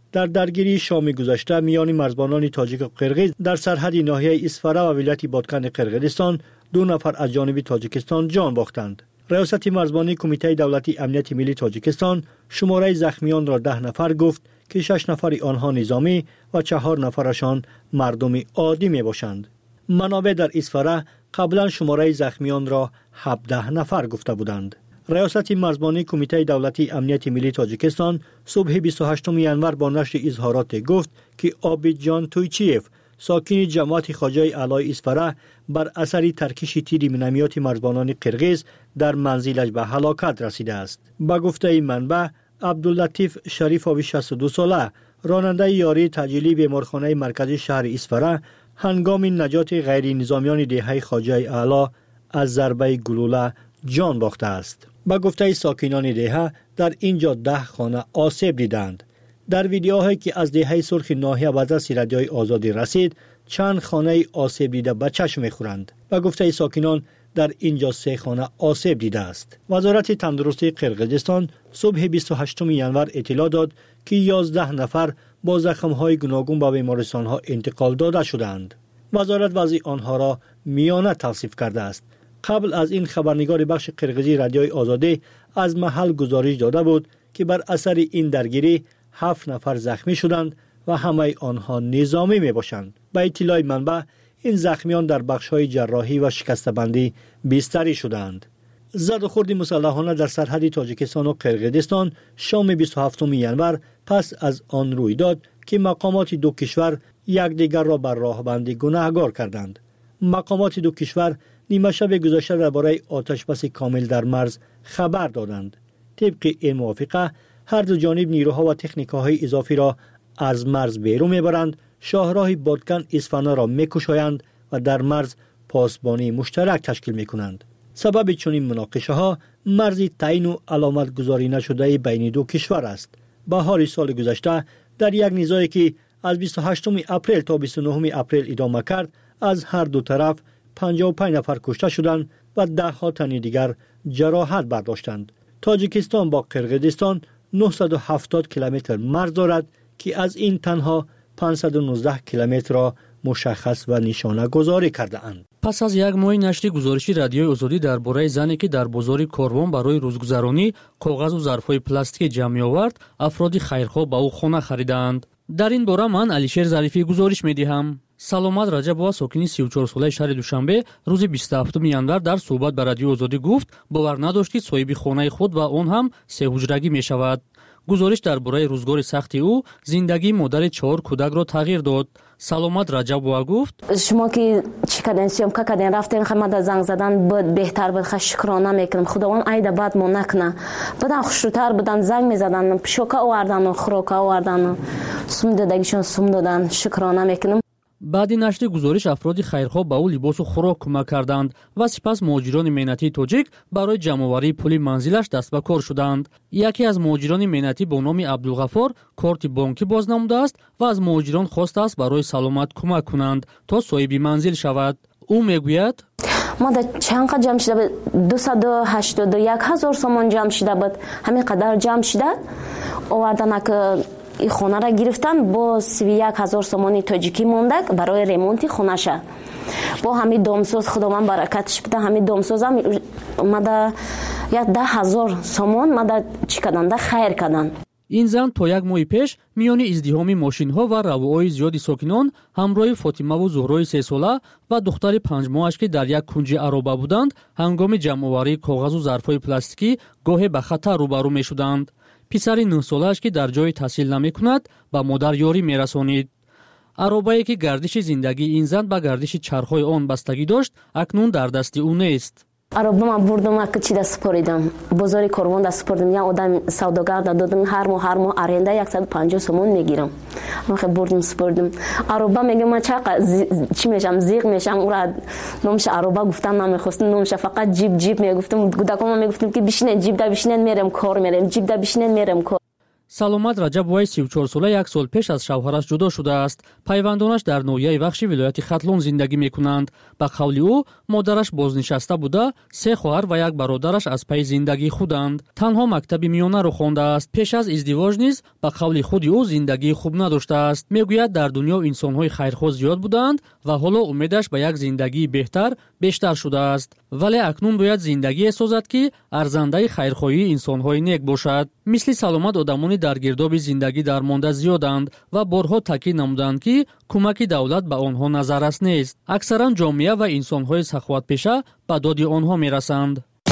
در درگیری شام گذشته میان مرزبانان تاجیک و قرغیز در سرحد ناحیه اسفره و ولایت بادکن قرغیزستان دو نفر از جانب تاجیکستان جان باختند. ریاست مرزبانی کمیته دولتی امنیت ملی تاجیکستان شماره زخمیان را ده نفر گفت که شش نفر آنها نظامی و چهار نفرشان مردم عادی می باشند. منابع در اسفره قبلا شماره زخمیان را هفده نفر گفته بودند. ریاست مرزبانی کمیته دولتی امنیت ملی تاجیکستان صبح بیست و هشتم ژانویه با نشر اظهارات گفت که عابدجان تویچیف ساکن جماعت خواجه اعلی اسفره بر اثر ترکش تیر مینومیات مرزبانان قرغیز در منزلش به هلاکت رسیده است. با گفته این منبع، عبداللطیف شریفوی شصت و دو ساله راننده یاری تجلی بیمارخانه مرکزی شهر اسفره هنگام نجات غیر نظامیان دهه خواجه اعلی از ضربه گلوله جان باخته است. با گفته ساکنان دهه در اینجا ده خانه آسیب دیدند. در ویدیوهایی که از دهه سرخ ناحیه و دست رادیوی آزادی رسید چند خانه آسیب دیده به چشم می‌خورند. با گفته ساکنان در اینجا سه خانه آسیب دیده است. وزارت تندرستی قرغیزستان صبح بیست و هشتم ژانویه اطلاع داد که یازده نفر با زخم‌های گوناگون به بیمارستان‌ها انتقال داده شدند. وزارت وضع آنها را میانه توصیف کرده است. قبل از این خبرنگار بخش قرغیزی رادیوی آزادی از محل گزارش داده بود که بر اثر این درگیری هفت نفر زخمی شدند و همه آنها نظامی می باشند. به اطلاع منبع این زخمیان در بخش‌های جراحی و شکسته‌بندی بستری شدند. زد و خورد مسلحانه در سرحد تاجیکستان و قرغیزستان شام بیست و هفتم ژانویه پس از آن روی داد که مقامات دو کشور یکدیگر را بر راهبندی گناهکار کردند. مقامات دو کشور نیمه شب گذشته درباره آتشبس کامل در مرز خبر دادند. طبق این موافقه هر دو جانب نیروها و تکنیک‌های اضافی را از مرز بیرون میبرند، شاهراه بادکن اصفهان را میکشایند و در مرز پاسبانی مشترک تشکیل میکنند. سبب چنین مناقشه ها مرزی تعیین و علامت گذاری نشده بین دو کشور است. بهار سال گذشته در یک نزاعی که از بیست و هشتم اپریل تا بیست و نهم اپریل ادامه کرد از هر دو طرف پنجاه و پنج نفر کشته شدند و ده ها تن دیگر جراحت برداشتند. تاجیکستان با قرغیزستان نهصد و هفتاد کیلومتر مرز دارد که از این تنها پانصد و نوزده کیلومتر را مشخص و نشانه گذاری کرده اند. پس از یک ماه نشر گزارشی رادیوی آزادی درباره زنی که در بازار کاروان برای روزگذرانی کاغذ و ظرف‌های پلاستیکی جمع آورد، افراد خیرخواه با او خانه خریدند. در این باره من علیشیر ظریفی گزارش می‌دهم. سلامت رجبова ساکنی سی و چهار ساله شهر دوشنبه روز بیست و هفتم ژانویه در صحبت با رادیو آزادی گفت باور نداشت که صاحب خانه خود و آن هم سه حجرگی می‌شود. گزارش درباره روزگار سخت او زندگی مادر چهار کودک را تغییر داد. سلامت رجبова گفت شما که چی کردین سیامکا کردین رفتین خدمت زنگ زدن بود بهتر بود خش شکرانه میکنم خداوند عید بعد ما نکنه بدن خوشتر بدن زنگ میزدن شوکا آوردن و خوراک آوردن سوم دادگیشون سوم دادن شکرانه میکنم. بعد نشر گزارش افراد خیرخواه به او لباس و خوراک کمک کردند و سپس مهاجران مهنتی تاجیک برای جمع‌آوری پول منزلش دست به کار شدند. یکی از مهاجران مهنتی با نام عبدالغفار کارت بانکی باز نموده است و از مهاجران خواسته است برای سلامت کمک کنند تا صاحب منزل شود. او میگوید ما در چند قدر جمع شده بود دویست و هشتاد و یک هزار سامان جمع شده بود همین قدر جمع شده آوردن که این خانه را گرفتن با سی و یک هزار سامانی تاجیکی مونده برای ریمونت خانه شه با همین دامساز خداوند برکتش بده همین دامساز هم اومده یک ده هزار سامان مده چی کردن خیر کردن. این زن تا یک ماه پیش میان ازدحام ماشین ها و روای زیادی ساکنان همراه فاطمه و زهرای سه ساله و دختر پنج ماهش که در یک کنج عرابه بودند هنگام جمع‌آوری کاغذ و ظرف‌های پلاستیکی گاهی به خطر روبرو می‌شدند. پسر نه ساله‌اش که در جای تحصیل نمی‌کند با مادر یاری می‌رسانید. عرابه‌ای که گردش زندگی این زن با گردش چرخ‌های آن بستگی داشت اکنون در دست او نیست. عربه ما بردم که چی دست سپاریدم بازار کاروان دست سپاریدم یا آدم سوداگر دادم هر ماه هر ماه آرنده صد و پنجاه سومون میگیرم من خیلی بردم سپاریدم. عربه میگه من چقدر چی میشم زیغ میشم او را نامش عربه گفتم نمیخواستم نامش فقط جیب جیب میگفتم کودکام میگفتم که بشینن جیب دا بشینن میرم کار میرم جیب دا بشینن میرم کار. саломат раҷаб вай سی و چهار сола як сол пеш аз шавҳараш ҷудо шудааст. пайвандонаш дар ноҳияи вахши вилояти хатлон зиндагӣ мекунанд. ба қавли ӯ модараш бознишаста буда, се хоҳар ва як бародараш аз пайи зиндагии худанд. танҳо мактаби миёнаро хондааст. пеш аз издивоҷ низ ба қавли худи ӯ зиндагии хуб надоштааст. мегӯяд дар дунё инсонҳои хайрхоҳ зиёд буданд ва ҳоло умедаш ба як зиндагии беҳтар бештар шудааст. вале акнун бояд зиндагие созад ки арзандаи хайрхоҳии инсонҳои нек бошад. мисли саломат одамони дар гирдоби зиндагӣ дармонда зиёданд ва борҳо таъкид намуданд ки кӯмаки давлат ба онҳо назаррас нест. аксаран ҷомеа ва инсонҳои саховатпеша ба доди онҳо мерасанд.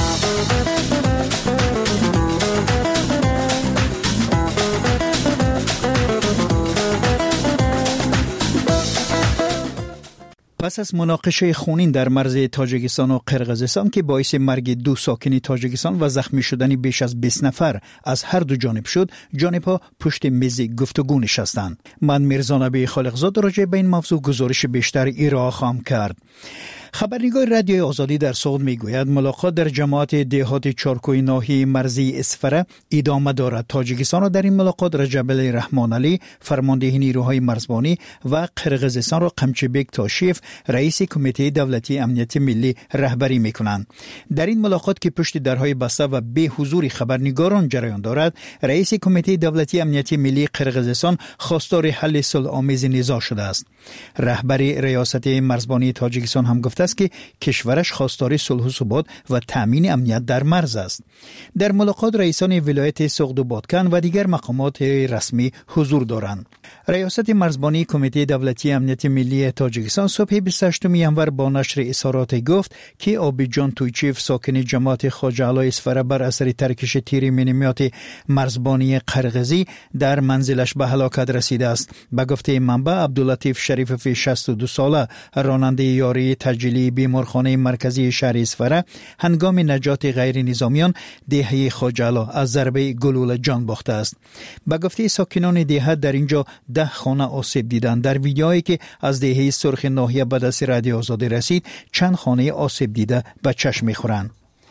پس از مناقشه خونین در مرز تاجیکستان و قرقیزستان که باعث مرگ دو ساکن تاجیکستان و زخمی شدن بیش از بیست نفر از هر دو جانب شد، جانبها پشت میز گفتگو نشستند. من میرزا نبی خالقزاد راجع به این موضوع گزارش بیشتر ارائه خواهم کرد. خبرنگار رادیوی آزادی در سوئد میگوید ملاقات در جماعت دهات چارکوی ناحیه مرزی اسفره ادامه دارد. تاجیکستان را در این ملاقات رجب الرحمن علی فرمانده نیروهای مرزبانی و قرقیزستان را قمچبک تاشیف رئیس کمیته دولتی امنیت ملی رهبری میکنند. در این ملاقات که پشت درهای بسته و به حضور خبرنگاران جریان دارد، رئیس کمیته دولتی امنیت ملی قرقیزستان خواستار حل صلح‌آمیز نزاع شده است. رهبر ریاست مرزبانی تاجیکستان هم گفته است که کشورش خواستار صلح و ثبات و تامین امنیت در مرز است. در ملاقات رئیسان ولایت سوغد و بادکن و دیگر مقامات رسمی حضور دارند. ریاست مرزبانی کمیته دولتی امنیت ملی تاجیکستان صبح بیست و هشتم ژانویه با نشر اظهارات گفت که آبیجان تویچیف ساکن جماعت خواجه علای اسفره بر اثر ترکش تیر مینومات مرزبانی قرقیزی در منزلش به هلاکت رسیده است. به گفته منبع عبداللطیف شریفوی شصت و دو ساله راننده یاری تجلی بیمارخانه مرکزی شهر اسفره هنگام نجات غیر نظامیان دهه خواجه علا از ضربه گلوله جان باخته است. به گفته ساکنان دهه در اینجا ده خانه آسیب دیدند. در ویدیویی که از دهه سرخ ناحیه به دست رادیو آزادی رسید، چند خانه آسیب دیده به چشم میخورند.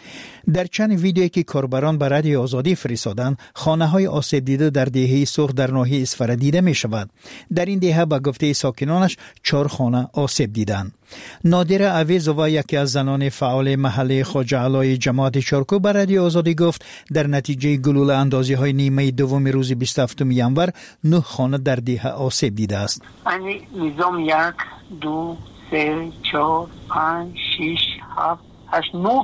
در چند ویدیویی که کاربران به رادیو آزادی فرستادند، خانه‌های آسیب دیده در دهه سرخ در ناحیه اسفره دیده می شود. در این دهه به گفته ساکنانش چهار خانه آسیب دیدند. نادره عویزووا یکی از زنان فعال محله خواجه علای جماعت چارکو به رادیو آزادی گفت در نتیجه گلوله اندازی های نیمه دوم روز بیست و هفتم ژانویه نه خانه در دهه آسیب دیده است. نظام یک دو سه چهار پنج شش هفت هشت نه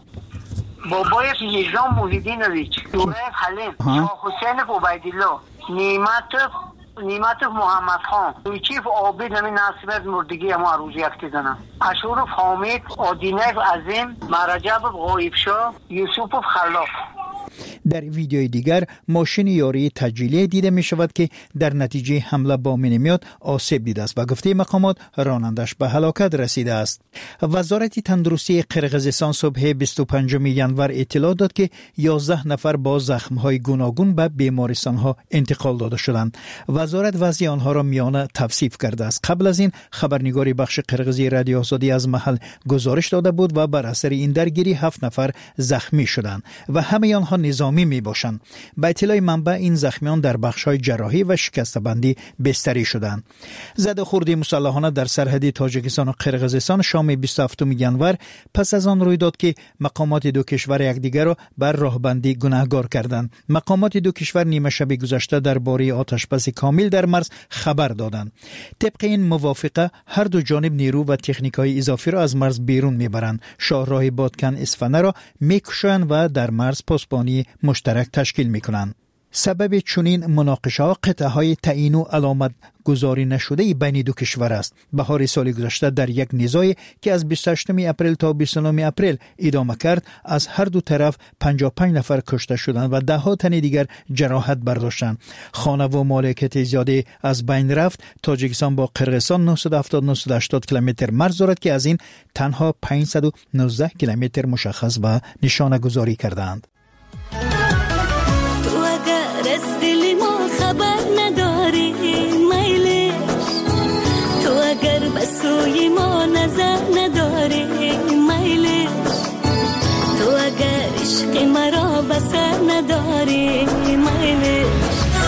بابای یژان موحدینویچ، دوره حلیم، شاه حسین عبیدالله، نعمت نعمت محمد خان، تویچیف عابد نمی ناصر از مردگی ما روزی اکتی دنم. اشورف حامد، آدینف عظیم، مرجب غایبشاه، یوسف خلاف. در ویدیوی دیگر ماشین یاری تجلیه دیده می شود که در نتیجه حمله با مینومات آسیب دیده است. به گفته مقامات رانندش به هلاکت رسیده است. وزارت تندرستی قرقیزستان صبح بیست و پنجم ژانویه اطلاع داد که یازده نفر با زخم‌های گوناگون به بیمارستان‌ها انتقال داده شدند. وزارت وضع آنها را میانه توصیف کرده است. قبل از این خبرنگار بخش قرقیزی رادیو آزادی از محل گزارش داده بود و بر اثر این درگیری هفت نفر زخمی شدند و همه آنها نظامی می باشند. به اطلاع منبع این زخمیان در بخش‌های جراحی و شکسته‌بندی بستری شدند. زده‌خوردی مسلحانه در سرحد تاجیکستان و قرقیزستان شام بیست و هفتم ژانویه پس از آن روی داد که مقامات دو کشور یکدیگر را بر راهبندی گناهکار کردند. مقامات دو کشور نیمه شب گذشته درباره آتشبس کامل در مرز خبر دادند. طبق این موافقه هر دو جانب نیرو و تکنیک‌های اضافی را از مرز بیرون میبرند. شاهراه بادکن اصفهان را میکشند و در مرز پاسبانی مشترک تشکیل میکنند. سبب چنین مناقشه ها قطعه های تعیین و علامت گذاری نشده بین دو کشور است. بهار سال گذشته در یک نزاعی که از بیست و هشتم اپریل تا بیست و نهم اپریل ادامه کرد، از هر دو طرف پنجاه و پنج نفر کشته شدند و ده ها تن دیگر جراحت برداشتند. خانه و مالکیت زیاده از بین رفت. تاجیکستان با قرقیزستان نهصد و هفتاد تا نهصد و هشتاد کیلومتر مرز دارد که از این تنها پانصد و نوزده کیلومتر مشخص و نشانه گذاری کردند. از دل ما خبر نداری میلش، تو اگر به سوی ما نظر نداری میلش، تو اگر عشق مرا بسر نداری میلش،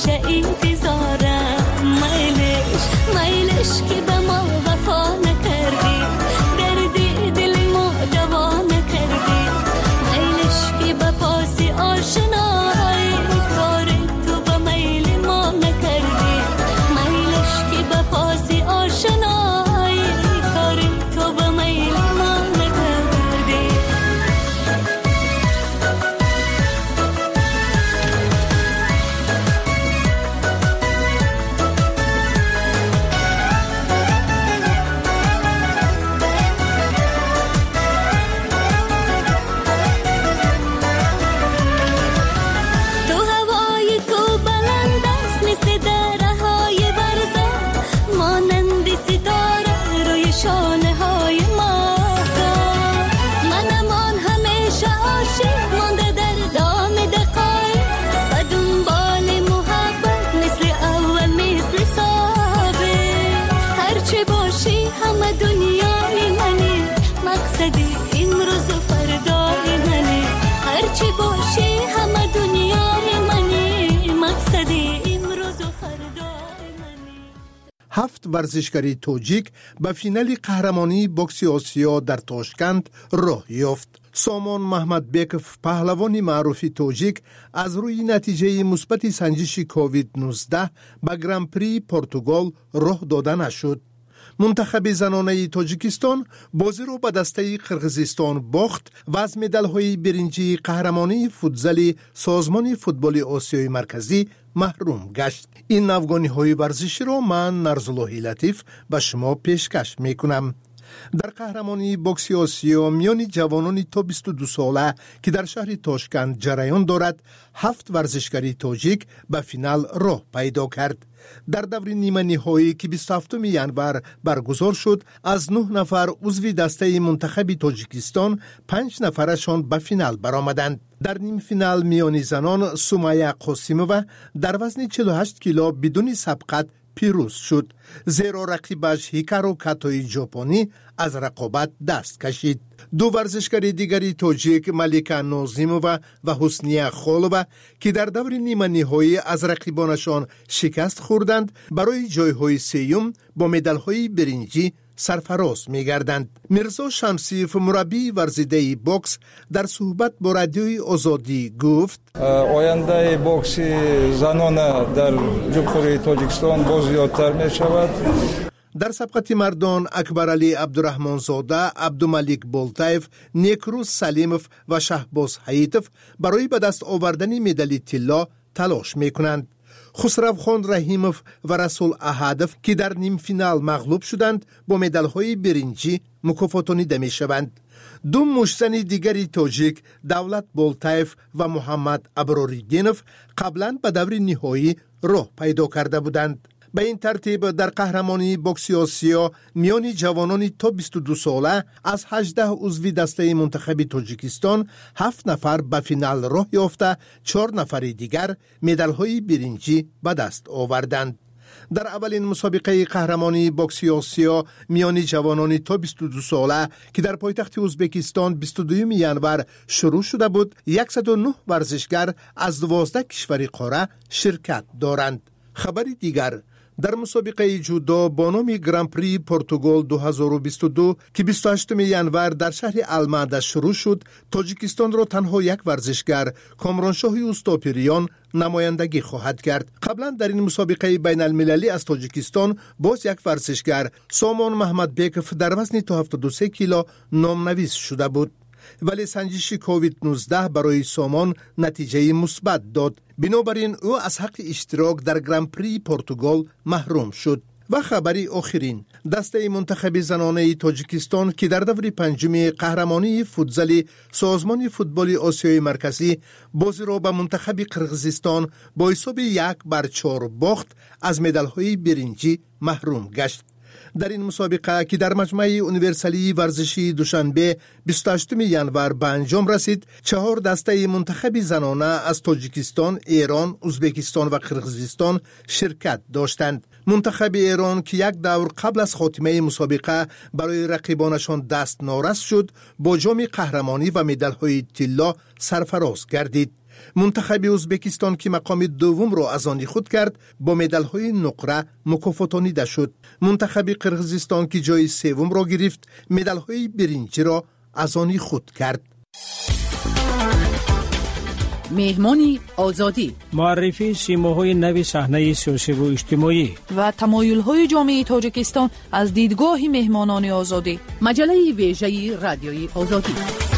شهید زارم میلش میلش که به ما وفا نکردی دردی دل ما دوا نکردی میلش که به پاس آشنای کار تو به میل ما نکردی میلش که به پاس آشنای کار تو به میل ما نکردی هفت ورزشکاری توجیک به فینال قهرمانی بوکس آسیا در تاشکند راه یافت. سامان محمد بیکف پهلوان معروف توجیک از روی نتیجه مثبت سنجش کووید نوزده به گران پری پرتغال راه داده نشد. منتخب زنانه تاجیکستان بازی را به دسته قرقیزستان باخت و از مدال‌های برنجی قهرمانی فوتزال سازمان فوتبال آسیای مرکزی محروم گشت. این افغانی‌های ورزشی را من نرزالله لطیف به شما پیشکش می‌کنم. در قهرمانی بوکس آسیا میان جوانان تا بیست و دو ساله که در شهر تاشکند جریان دارد، هفت ورزشکاری تاجیک به فینال راه پیدا کرد. در دور نیمه نهایی که بیست و هفتم ینور برگزار شد، از نه نفر عضو دسته منتخب تاجیکستان پنج نفرشان به فینال برآمدند. در نیم فینال میان زنان سمیه قاسیمووا در وزن چهل و هشت کیلو بدون سبقت پیروز شد، زیرا رقیبش هیکارو کاتوی ژاپنی از رقابت دست کشید. دو ورزشکار دیگری تاجیک ملیکا نازیمووا و حسنیه خالووا که در دور نیمه نهایی از رقیبانشان شکست خوردند، برای جایهای سوم با مدال‌های برنجی سرفراز می‌گردند. میرزا شمسیف مربی ورزیده بوکس در صحبت با رادیوی آزادی گفت: آینده بوکس زنان در جمهوری تاجیکستان باز زیادتر می‌شود. در سبقت مردان اکبرعلی عبدالرحمنزاده، عبدالملیک بولتایف، نیکروز سلیموف و شهباز حییتوف برای به دست آوردن مدال طلا تلاش می‌کنند. خسروخان رحیموف و رسول احدوف که در نیم فینال مغلوب شدند با مدال‌های برنجی مکافاتانیده می‌شوند. دو مشتزن دیگری تاجیک دولت بولتایف و محمد ابراریدینوف قبلا به دور نهایی راه پیدا کرده بودند. به این ترتیب در قهرمانی بوکس آسیا میان جوانان تا بیست و دو ساله از هجده عضو دسته منتخب تاجیکستان هفت نفر به فینال راه یافته، چهار نفر دیگر مدال‌های برنجی به دست آوردند. در اولین مسابقه قهرمانی بوکس آسیا میان جوانان تا بیست و دو ساله که در پایتخت ازبکستان بیست و دوم ینور شروع شده بود، صد و نه ورزشگر از دوازده کشور قاره شرکت دارند. خبری دیگر، در مسابقه جودو با نام گران پری پرتغال دو هزار و بیست و دو که بیست و هشتم ینور در شهر المعده شروع شد، تاجیکستان را تنها یک ورزشگر کامرانشاه اوستاپیریان نمایندگی خواهد کرد. قبلا در این مسابقه بین المللی از تاجیکستان باز یک ورزشگر سامان محمد بیکف در وزن تا هفتاد و سه کیلو نامنویس شده بود، ولی سنجش کووید نوزده برای سامان نتیجه مثبت داد. بنابراین او از حق اشتراک در گران پری پرتغال محروم شد. و خبری آخرین، دسته منتخب زنانه تاجیکستان که در دور پنجم قهرمانی فوتزال سازمان فوتبال آسیای مرکزی بازی را به منتخب قرقیزستان با حساب یک بر چهار باخت، از مدال‌های برنجی محروم گشت. در این مسابقه که در مجمع یونیورسالی ورزشی دوشنبه بیست و هشتم ینور به انجام رسید، چهار دسته منتخب زنانه از تاجیکستان، ایران، ازبکستان و قرقیزستان شرکت داشتند. منتخب ایران که یک دور قبل از خاتمه مسابقه برای رقیبانشان دست نارس شد، با جام قهرمانی و مدال‌های طلا سرفراز گردید. منتخب ازبکستان که مقام دوم را از آن خود کرد با مدال‌های نقره مکافاتانیده شد. منتخب قرقیزستان که جای سوم را گرفت مدال‌های برنجی را از آن خود کرد. مهمانی آزادی، معرفی سیماهای نو صحنه سیاسی و اجتماعی و تمایل‌های جامعه تاجیکستان از دیدگاه مهمانان آزادی. مجله ویژه رادیوی آزادی.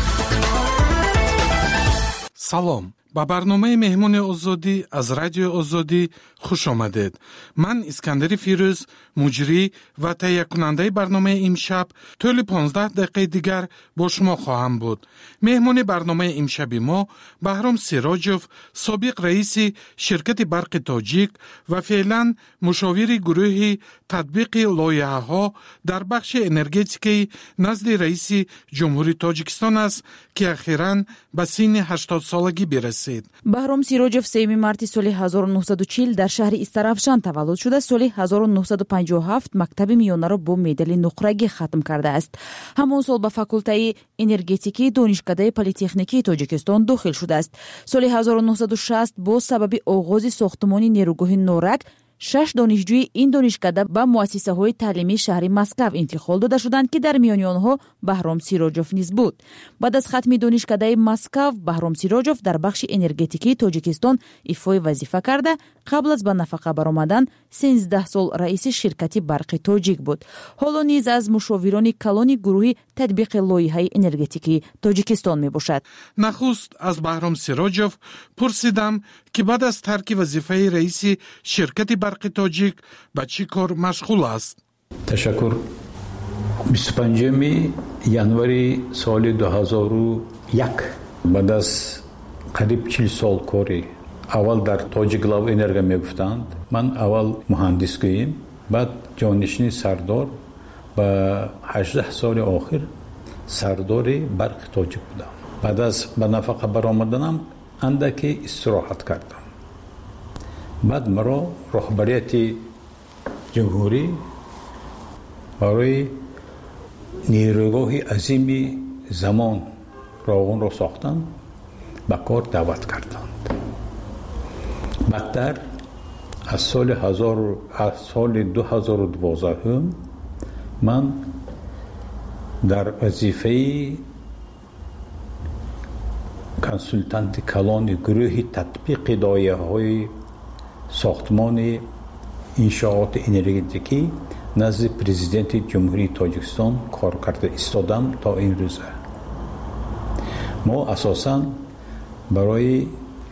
سلام، با برنامه مهمان آزادی از رادیو آزادی خوش آمدید. من اسکندر فیروز، مجری و تهیه کننده برنامه امشب، طول پانزده دقیقه دیگر با شما خواهم بود. مهمان برنامه امشب ما بهرام سیراجوف، سابق رئیس شرکت برق تاجیک و فعلا مشاور گروه تطبیق لایحه‌ها در بخش انرژتیکی نزد رئیس جمهوری تاجیکستان است که اخیراً به سن هشتاد سالگی برسید. بهرام سیراجوف سوم مارت سال هزار و نهصد و چهل در شهر استرافشان تولد شده. سال هزار و نهصد و پنجاه و هفت مکتب میانه را با مدال نقرگی ختم کرده است. همان سال به فاکولته انرژتیکی دانشکده پلی‌تکنیکی تاجیکستان داخل شده است. سال هزار و نهصد و شصت با سبب آغاز ساختمان نیروگاه نورک شش دانشجوی این دانشکده به مؤسسه های تعلیمی شهر مسکو انتقال داده شدند که در میان آنها بهرام سیراجوف نیز بود. بعد از ختم دانشکده مسکو، بهرام سیراجوف در بخش انرژتیکی تاجیکستان ایفای وظیفه کرده. قبل از به نفقه برآمدن سیزده سال رئیس شرکت برق تاجیک بود. حالا نیز از مشاوران کلان گروه تطبیق لایحه انرژتیکی تاجیکستان می باشد. نخست از بهرام سیراجوف پرسیدم که بعد از ترک وظیفه رئیس شرکت برق تاجیک به چی کار مشغول است؟ تشکر. بیست و پنجم январи سال دو هزار و یک بعد از قریب چهل سال کاری اول در تاجیک لاو انرژی میگفتند. من اول مهندس گویم، بعد جانشین سردار و هجده سال آخر سردار برق تاجیک بودم. بعد از به نفقه برآمدنم اندکی استراحت کردم. بعد مرا رهبریت جمهوری برای نیروگاه عظیم زمان راغون را ساختند، به کار دعوت کردند. بعدتر از سال هزار از سال دو هزار و دوازده من در وظیفه کنسولتانت کلان گروه تطبیق لایحه‌های ساختمان انشاءات انرژتیکی نزد پرزیدنت جمهوری تاجیکستان کار کرده ایستادم تا این روز. ما اساساً برای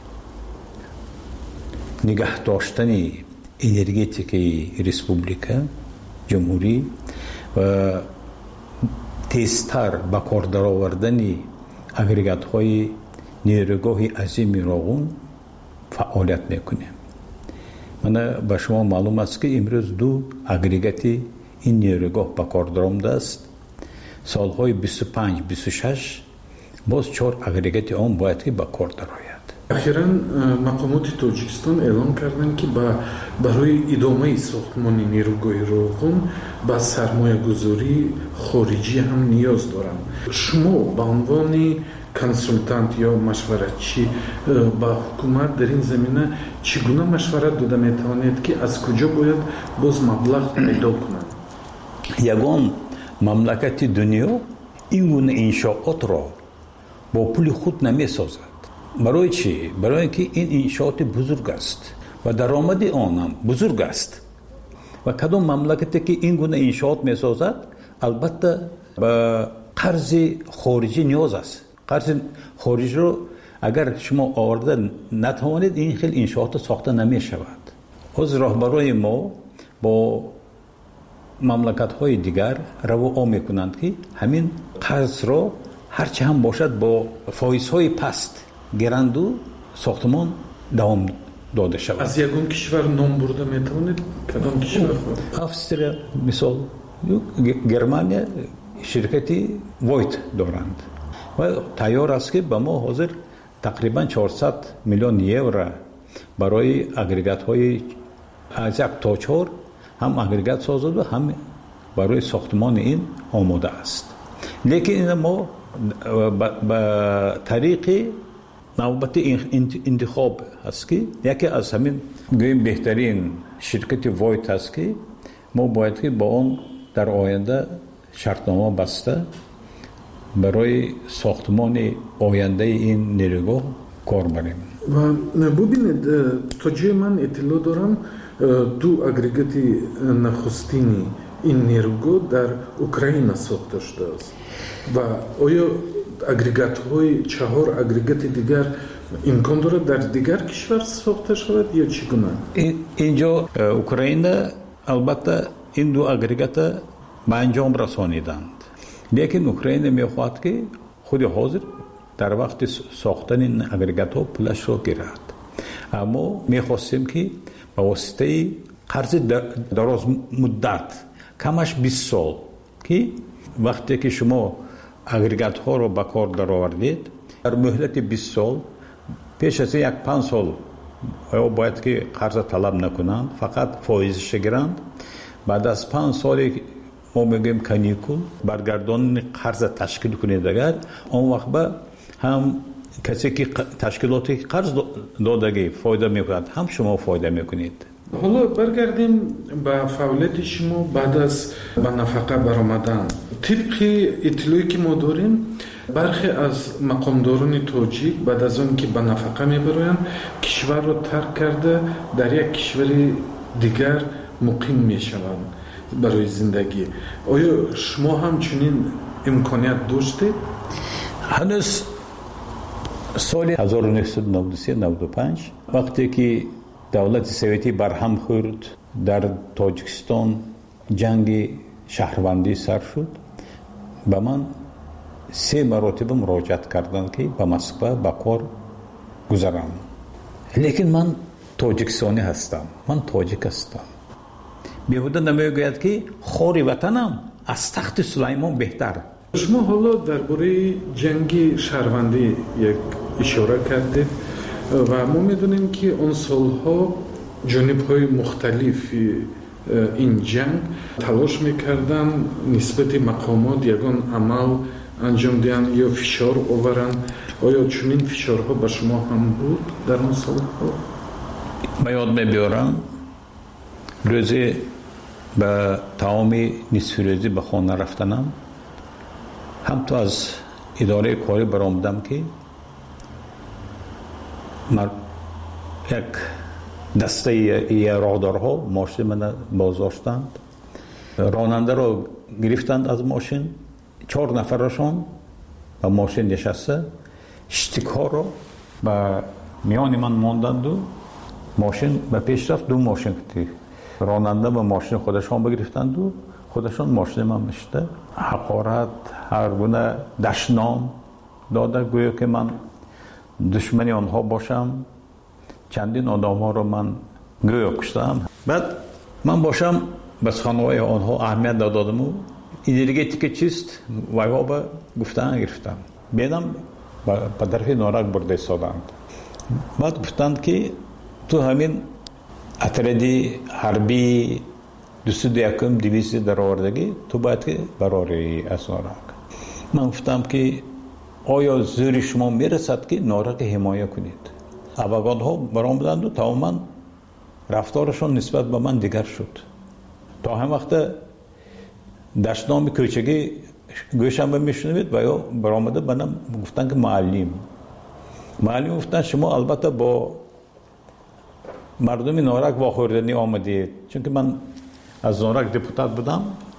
نگه داشتن انرژتیکی ریسپوبلیکا جمهوری و تیزتر به کار درآوردن اگریگات‌های نیروگاه عظیم راغون فعالیت میکنیم. من به شما معلوم است که امروز دو اگریگات این نیروگاه به کار درآمده است. سالهای بیست و پنج بیست و شش باز چهار اگریگات آن باید که به کار درآید. اخیراً مقامات تاجیکستان اعلام کردند که برای ادامه ساختمان نیروگاه راغون با سرمایه گذاری خارجی هم نیاز دارند. شما به عنوان کنسولتانت یا مشورتچی با حکومت در این زمینه چگونه مشورت داده میتوانید که از کجا باید باز مبلغ پیدا کنند؟ یگان مملکت دنیا این گونه انشاءات را با پول خود نمی سازد. برای چی؟ برای اینکه این انشاءات بزرگ است و درآمد آن هم بزرگ است و کدام مملکتی که این گونه انشاءات می سازد البته به قرض خارجی نیاز است. قرض خارجی رو اگر شما آورده نتوانید این خیلی انشاءات ساخته نمی شود. از راهبرای ما با مملکت های دیگر روا می کنند که همین قرض را هرچی هم باشد با فایز های پست گرند و ساختمان دوام داده شود. از یگان کشور نام برده میتوانید کدام کشور؟ افسریا مثال، گرمانیا شرکتی وایت دارند و تیار است که به ما حاضر تقریبا چهارصد میلیون یورو برای اگریگات های از یک تا چهار هم اگریگات سازد و هم برای ساختمان این آماده است. لیکن ما به طریق نوبت انتخاب هست که یکی از همین گویم بهترین شرکت وایت هست که ما باید که با اون در آینده شرطنامه بسته برای ساختمان آینده این نیروگاه کار بریم. و ببینید تا جای من اطلاع دارم دو اگریگاتی نخستینی این نیروگاه در اوکراین ساخته شده است و آیا اگریگات های چهار اگریگات دیگر امکان دارد در دیگر کشور ساخته شود یا چگونه؟ اینجا اوکراین البته این دو اگریگات به انجام رسانیدند، لیکن اوکراین میخواهد که خود حاضر در وقت ساختن این اگریگات ها پولش را گیرد، اما میخواستیم که با واسطه قرض دراز مدت کمش بیست سال که وقتی که شما اگریگات ها رو به کار در آوردید در مهلت بیست سال پیش از یک پنج سال باید که قرض طلب نکنند، فقط فایزش گیرند. بعد از پنج سال ما میگیم کانیکول برگردان قرض تشکیل کنید، اگر اون وقت به هم کسی که تشکیلات قرض دادگی فایده میکند هم شما فایده میکنید. حالا برگردیم به فعالیت شما بعد از به نفقه برآمدن. طبق اطلاعی که ما داریم برخی از مقامداران تاجیک بعد از اون که به نفقه میبرند کشور را ترک کرده در یک کشور دیگر مقیم میشوند برای زندگی. آیا شما هم چنین امکانیت داشتید؟ هنوز سال هزار و نهصد و نود و سه نود و پنج وقتی که دولت سوویتی برهم خورد در تاجیکستان جنگ شهروندی سر شد، به من سه مراتب مراجعت کردند که به مسکو به کار گذارم، لیکن من تاجیکستانی هستم، من تاجیک هستم. بیهوده نمیگوید که خاری وطنم از تخت سلیمان بهتر. شما حالا درباره جنگ شهروندی یک اشاره کردید و ما میدونیم که اون سالها جانب‌های مختلفی این جنگ تلاش میکردن نسبت مقامات یگان عمل انجام دهن یا فشار آورن. آیا چنین فشارها به شما هم بود در اون سالها؟ من یاد میبیارم روزی به تمام نصف روزی به خانه رفتنم، هم تو از اداره کاری برآمدم که من یک دسته ی راهدارها ماشین من بازداشتند، راننده را گرفتند از ماشین، چهار نفرشان به ماشین نشسته شتیک‌ها را به میان من ماندند و ماشین به پیش رفت. دو ماشین که راننده به ماشین خودشان بگرفتند و خودشان ماشین من نشته حقارت هر گونه دشنام داده، گویا که من دشمنی آنها باشم، چندین آدم ها رو من گویا کشتم. بعد من باشم بس خانوای آنها اهمیت دادم و این دیگه تیکه چیست ویها به گفتن گرفتم، بیدم به طرف نارک برده سادند. بعد گفتند که تو همین اتردی حربی دوست دیکم دویستی در آوردگی تو باید که براری از نارک. من گفتم که آیا زور شما میرسد که نارک حمایه کنید؟ افغان ها برآمدند و تماما رفتارشان نسبت به من دیگر شد. تا هم وقت دشنام کوچگی گوشم به میشنوید و یا برآمده بنام گفتن که معلم معلم گفتن شما البته با مردم نارک واخوردنی آمدید، چون که من از نارک دپوتات بودم.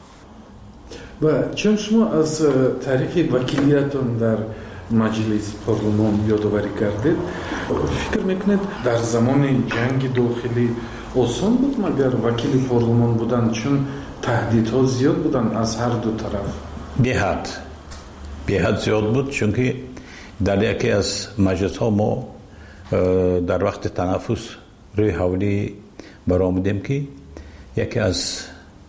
و چون شما از تاریخ وکیلیتون در مجلس پارلمان یادآوری کردید، فکر میکنید در زمان جنگ داخلی آسان بود مگر وکیل پارلمان بودن، چون تهدیدها زیاد بودن از هر دو طرف؟ به حد به حد زیاد بود، چون که در یکی از مجلس ها ما در وقت تنفس روی حولی برآمدیم که یکی از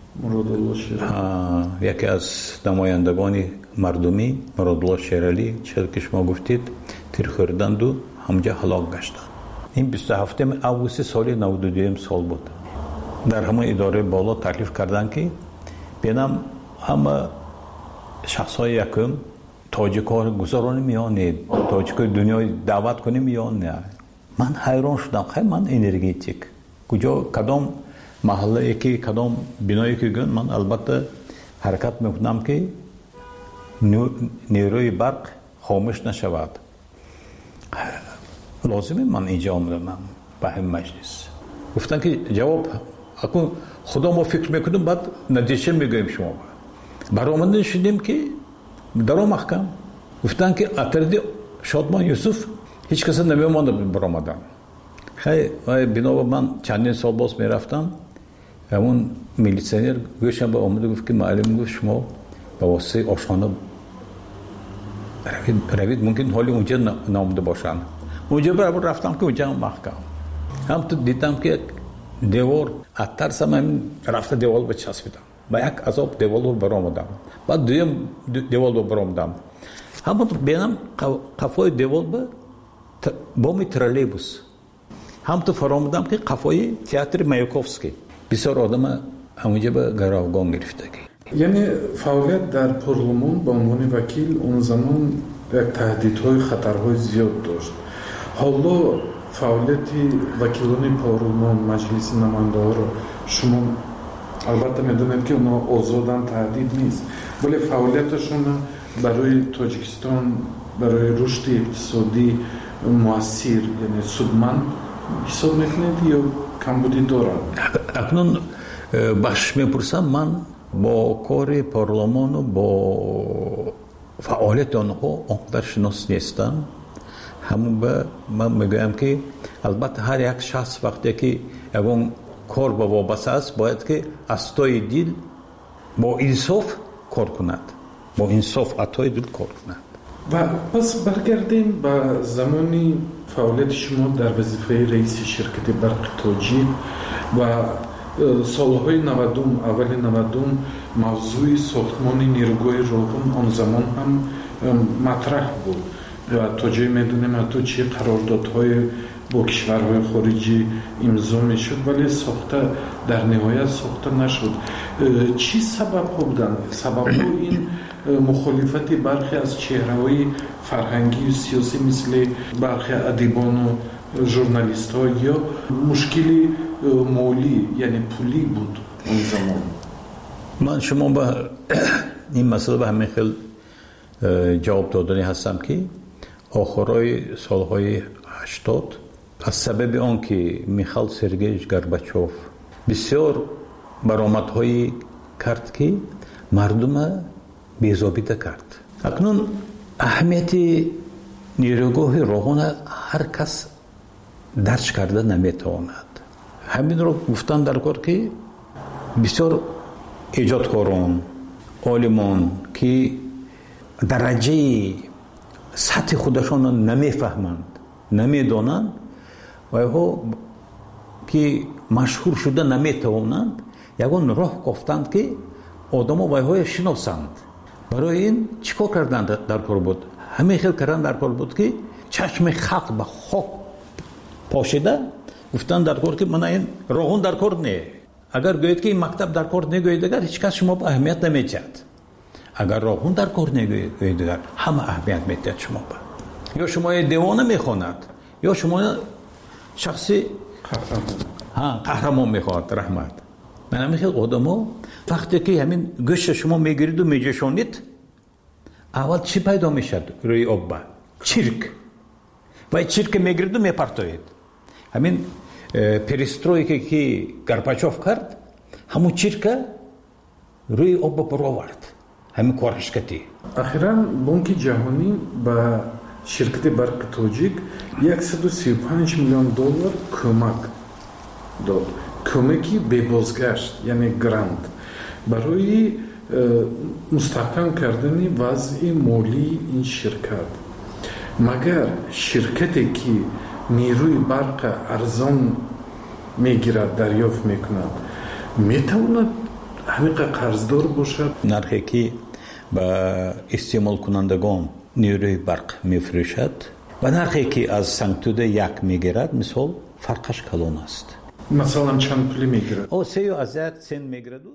یکی از نمایندگان مردمی مرادالله شیرالی چیزی که شما گفتید تیر خوردند و همجا هلاک گشتند. این بیست و هفتم آگوست سال نود و دو سال بود. در همه اداره بالا تکلیف کردند که بینم همه شخص های یکم тоҷикҳо гузаронӣ меёнед, тоҷикҳои дунёй даъват кунӣ меён не. Ман ҳайрон шудам, хай ман энергетик куҷо кадом маҳаллае ки кадом биное ки гӯн ман албатта ҳаракат мекунам ки нерӯи барқ хомӯш нашавад. лозиме ман инҷо омадам ба ҳамин маҷлис. гуфтан ки ҷавоб акун худо мо фикр мекунем баъд натиҷа мегӯем шумо. баромада шудем ки даро маҳкам гуфтан ки атради Шодмон Юсуф ҳеҷ каса намемонда баромадан. хай биноба ман чандин сол боз мерафтам, ҳамун милитсионер гӯшам ба омада гуфт ки маълим гуфт шумо ба воситаи ошхона равид, мумкин ҳоли унҷа наомада бошанд. унҷа барабар рафтам ки унҷа маҳкам. ҳамто дидам ки девор аз тарсам ҳамин рафта девор бачаспидам. ба як азоб деволро баромадам. баъд дуюм деволро баромадам. ҳамон бенам қафои девол ба боми троллейбус. ҳамто фаромадам ки қафои театри Маяковский. бисёр одама ҳамунҷа ба гаравгон гирифтагӣ. яъне фаъолият дар парлумон ба унвони вакил он замон як таҳдидҳои хатарҳои зиёд дошт. ҳоло фаъолияти вакилони парлумон, маҷлиси намояндаҳоро шумо албатта медонед ки онҳо озоданд, таҳдид нест, вале фаъолияташон барои Тоҷикистон, барои рушди иқтисодӣ муассир, яъне судманд ҳисоб мекунед ё камбудӣ дорад? акнун бахш мепурсам, ман бо кори парлумону бо фаъолияти онҳо онқадар шинос нестам. ҳамун ба ман мегӯям ки албатта ҳар як шахс вақте ки ягон кор ба вобаста аст, бояд ки аз тои дил бо инсоф кор кунад, бо инсоф атои дил кор кунад. ва пас баргардем ба замони фаъолияти шумо дар вазифаи раиси ширкати барқи тоҷик ва солҳои навадум, аввали навадум мавзӯи сохтмони нерӯгоҳи роҳун он замон ҳам матраҳ буд ва то ҷое медонем ҳатто чӣ қарордодҳое бо кишварҳои хориҷӣ имзо мешуд, вале сохта дар ниҳоят сохта нашуд. чӣ сабабҳо буданд? сабабҳои ин мухолифати бархе аз чеҳраҳои фарҳангию сиёсӣ мисли бархе адибону журналистҳо ё мушкили молӣ, яъне пулӣ буд он замон? ман шумо ба ин масъала ба ҳамин хел ҷавоб доданӣ ҳастам ки охирои солҳои ҳаштод аз сабаби он ки Михаил Сергеевич Горбачёв бисёр баромадҳои кард ки мардума безобита кард. акнун аҳамияти нерӯгоҳи роҳона ҳар кас дарк карда наметавонад. ҳаминро гуфтан дар кор ки бисёр эҷодкорон, олимон ки дараҷаи сатҳи худашонро намефаҳманд, намедонанд, вайҳо ки машҳур шуда наметавонанд, ягон роҳ кофтанд ки одамо вайҳоя шиносанд. барои ин чӣ кор карданд дар кор буд? ҳамин хел кардан дар кор буд ки чашми халқ ба хок пошида гуфтан дар кор ки мана ин роҳун дар кор не. агар гӯед ки ин мактаб дар кор негӯед, агар ҳеҷ кас шумо ба аҳамият намедиҳад. агар роҳун дар кор негӯед, агар ҳама аҳамият медиҳад шумо ба. ё шумо девона мехонад, ё шумо шахси қаҳрамон мехонад. раҳмат. ман ҳамин хел одамо вақте ки ҳамин гӯшта шумо мегириду меҷӯшонид, аввал чӣ пайдо мешад рӯи обба? чирк. ва чирка мегириду мепартоед. ҳамин перестройка ки Горбачёв кард, ҳамун чирка рӯи обба баровард. ҳамин корашкатӣ. ахиран Бонки ҷаҳонӣ ба ширкати барқи тоҷик яксаду сию панҷ миллион доллар кӯмак дод. кӯмаки бебозгашт, яъне грант, барои мустаҳкам кардани вазъи молии ин ширкат. магар ширкате ки нерӯи барқа арзон мегирад, дарёфт мекунад, метавонад ҳамиқа қарздор бошад? нархе ки ба истеъмолкунандагон нерӯи барқ мефурӯшад ва нархе ки аз сангтуда як мегирад, мисол фарқаш калон аст. масалан чанд пулӣ мегирад? о се ё аз як сент мегираду.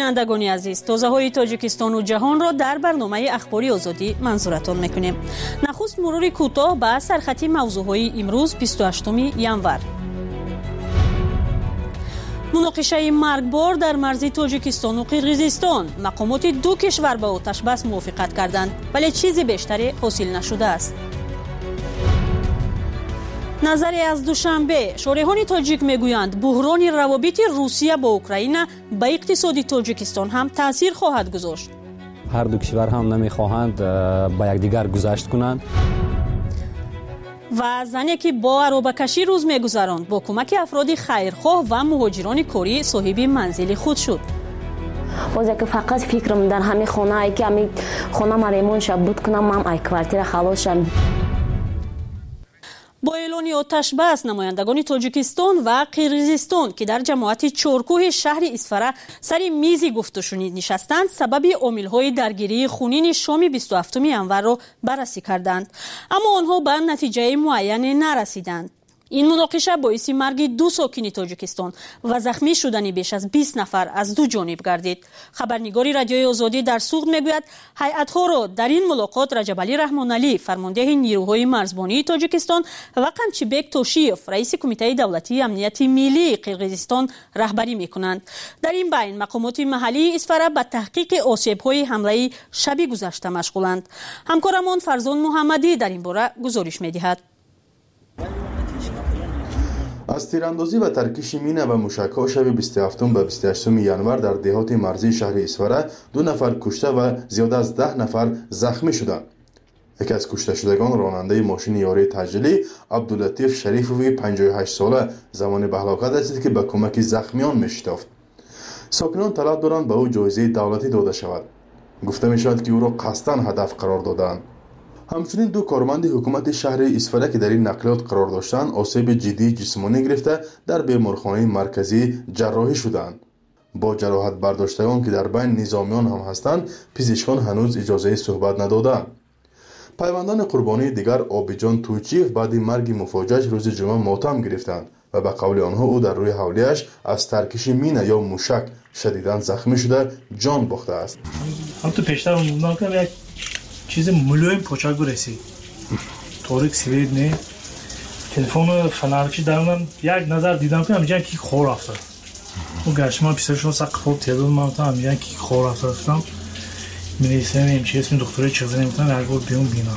شنوندگان عزیز، تازه‌های تاجیکستان و جهان را در برنامه اخباری آزادی منظورتان میکنیم. نخست مرور کوتاه به سرخط موضوعهای امروز بیست و هشتم ینور. مناقشه مرگبار در مرز تاجیکستان و قرقیزستان. مقامات دو کشور به آتش بس موافقت کردند، ولی چیزی بیشتری حاصل نشده است. نظری از دوشنبه، شارحان تاجیک میگویند بحران روابط روسیه با اوکراین به اقتصاد تاجیکستان هم تاثیر خواهد گذاشت. هر دو کشور هم نمیخواهند با یکدیگر گذشت کنند. و زنی که با عربه‌کشی روز میگذراند با کمک افراد خیرخواه و مهاجران کاری صاحب منزل خود شد. باز که فقط فکرم در همین خانه ای که همین خانه ما ریمون شد بود کنم هم ای کوارتیر خلاص شم. با اعلان آتش بس نمایندگان تاجیکستان و قرقیزستان که در جماعت چارکوه شهر اسفره سر میز گفتگو نشستند، سبب عامل‌های درگیری خونین شام بیست و هفتم ینور را بررسی کردند، اما آنها به نتیجه معین نرسیدند. این مناقشه باعث مرگ دو ساکن تاجیکستان و زخمی شدن بیش از بیست نفر از دو جانب گردید. خبرنگار رادیوی آزادی در سوغد میگوید هیئت‌ها را در این ملاقات رجب علی رحمان علی فرمانده نیروهای مرزبانی تاجیکستان و قمچیبک توشیف رئیس کمیته دولتی امنیت ملی قرقیزستان رهبری میکنند. در این بین مقامات محلی اسفره به تحقیق آسیب‌های حمله شب گذشته مشغولند. همکارمان فرزان محمدی در این باره گزارش میدهد. از تیراندازی و ترکیش مینه و موشک‌ها شب بیست و هفتم به بیست و هشتم ینور در دهات مرزی شهر اسفره دو نفر کشته و زیاد از ده نفر زخمی شدند. یکی از کشته شدگان راننده ماشین یاری تجلی عبداللطیف شریفوی پنجاه و هشت ساله زمان به هلاکت رسید که به کمک زخمیان می‌شتافت. ساکنان طلب دارند به او جایزه دولتی داده شود. گفته می‌شود که او را قصداً هدف قرار دادند. همچنین دو کارمند حکومت شهر اسفره که در این نقلیات قرار داشتند آسیب جدی جسمانی گرفته در بیمارخانه مرکزی جراحی شدند. با جراحت برداشتگان که در بین نظامیان هم هستند، پزشکان هنوز اجازه صحبت ندادند. پیوندان قربانی دیگر آبیجان تویچیف بعد مرگ مفاجئش روز جمعه ماتم گرفتند و به قول آنها او در روی حولیش از ترکش مینه یا موشک شدیداً زخمی شده جان باخته است. هم تو پیشتر اون که یک چیز ملایم پوچاک رسید. طوریک سوید نه. تلفن فنارچی دارم یک نظر دیدم که همینجا کی خور افتاد. اون گشما پیششون ساق خورد تلفن ما تا همینجا کی خور افتادم. می‌نویسم این چیز اسم دکتری چیزی نمی‌تونم هر بیام بینا.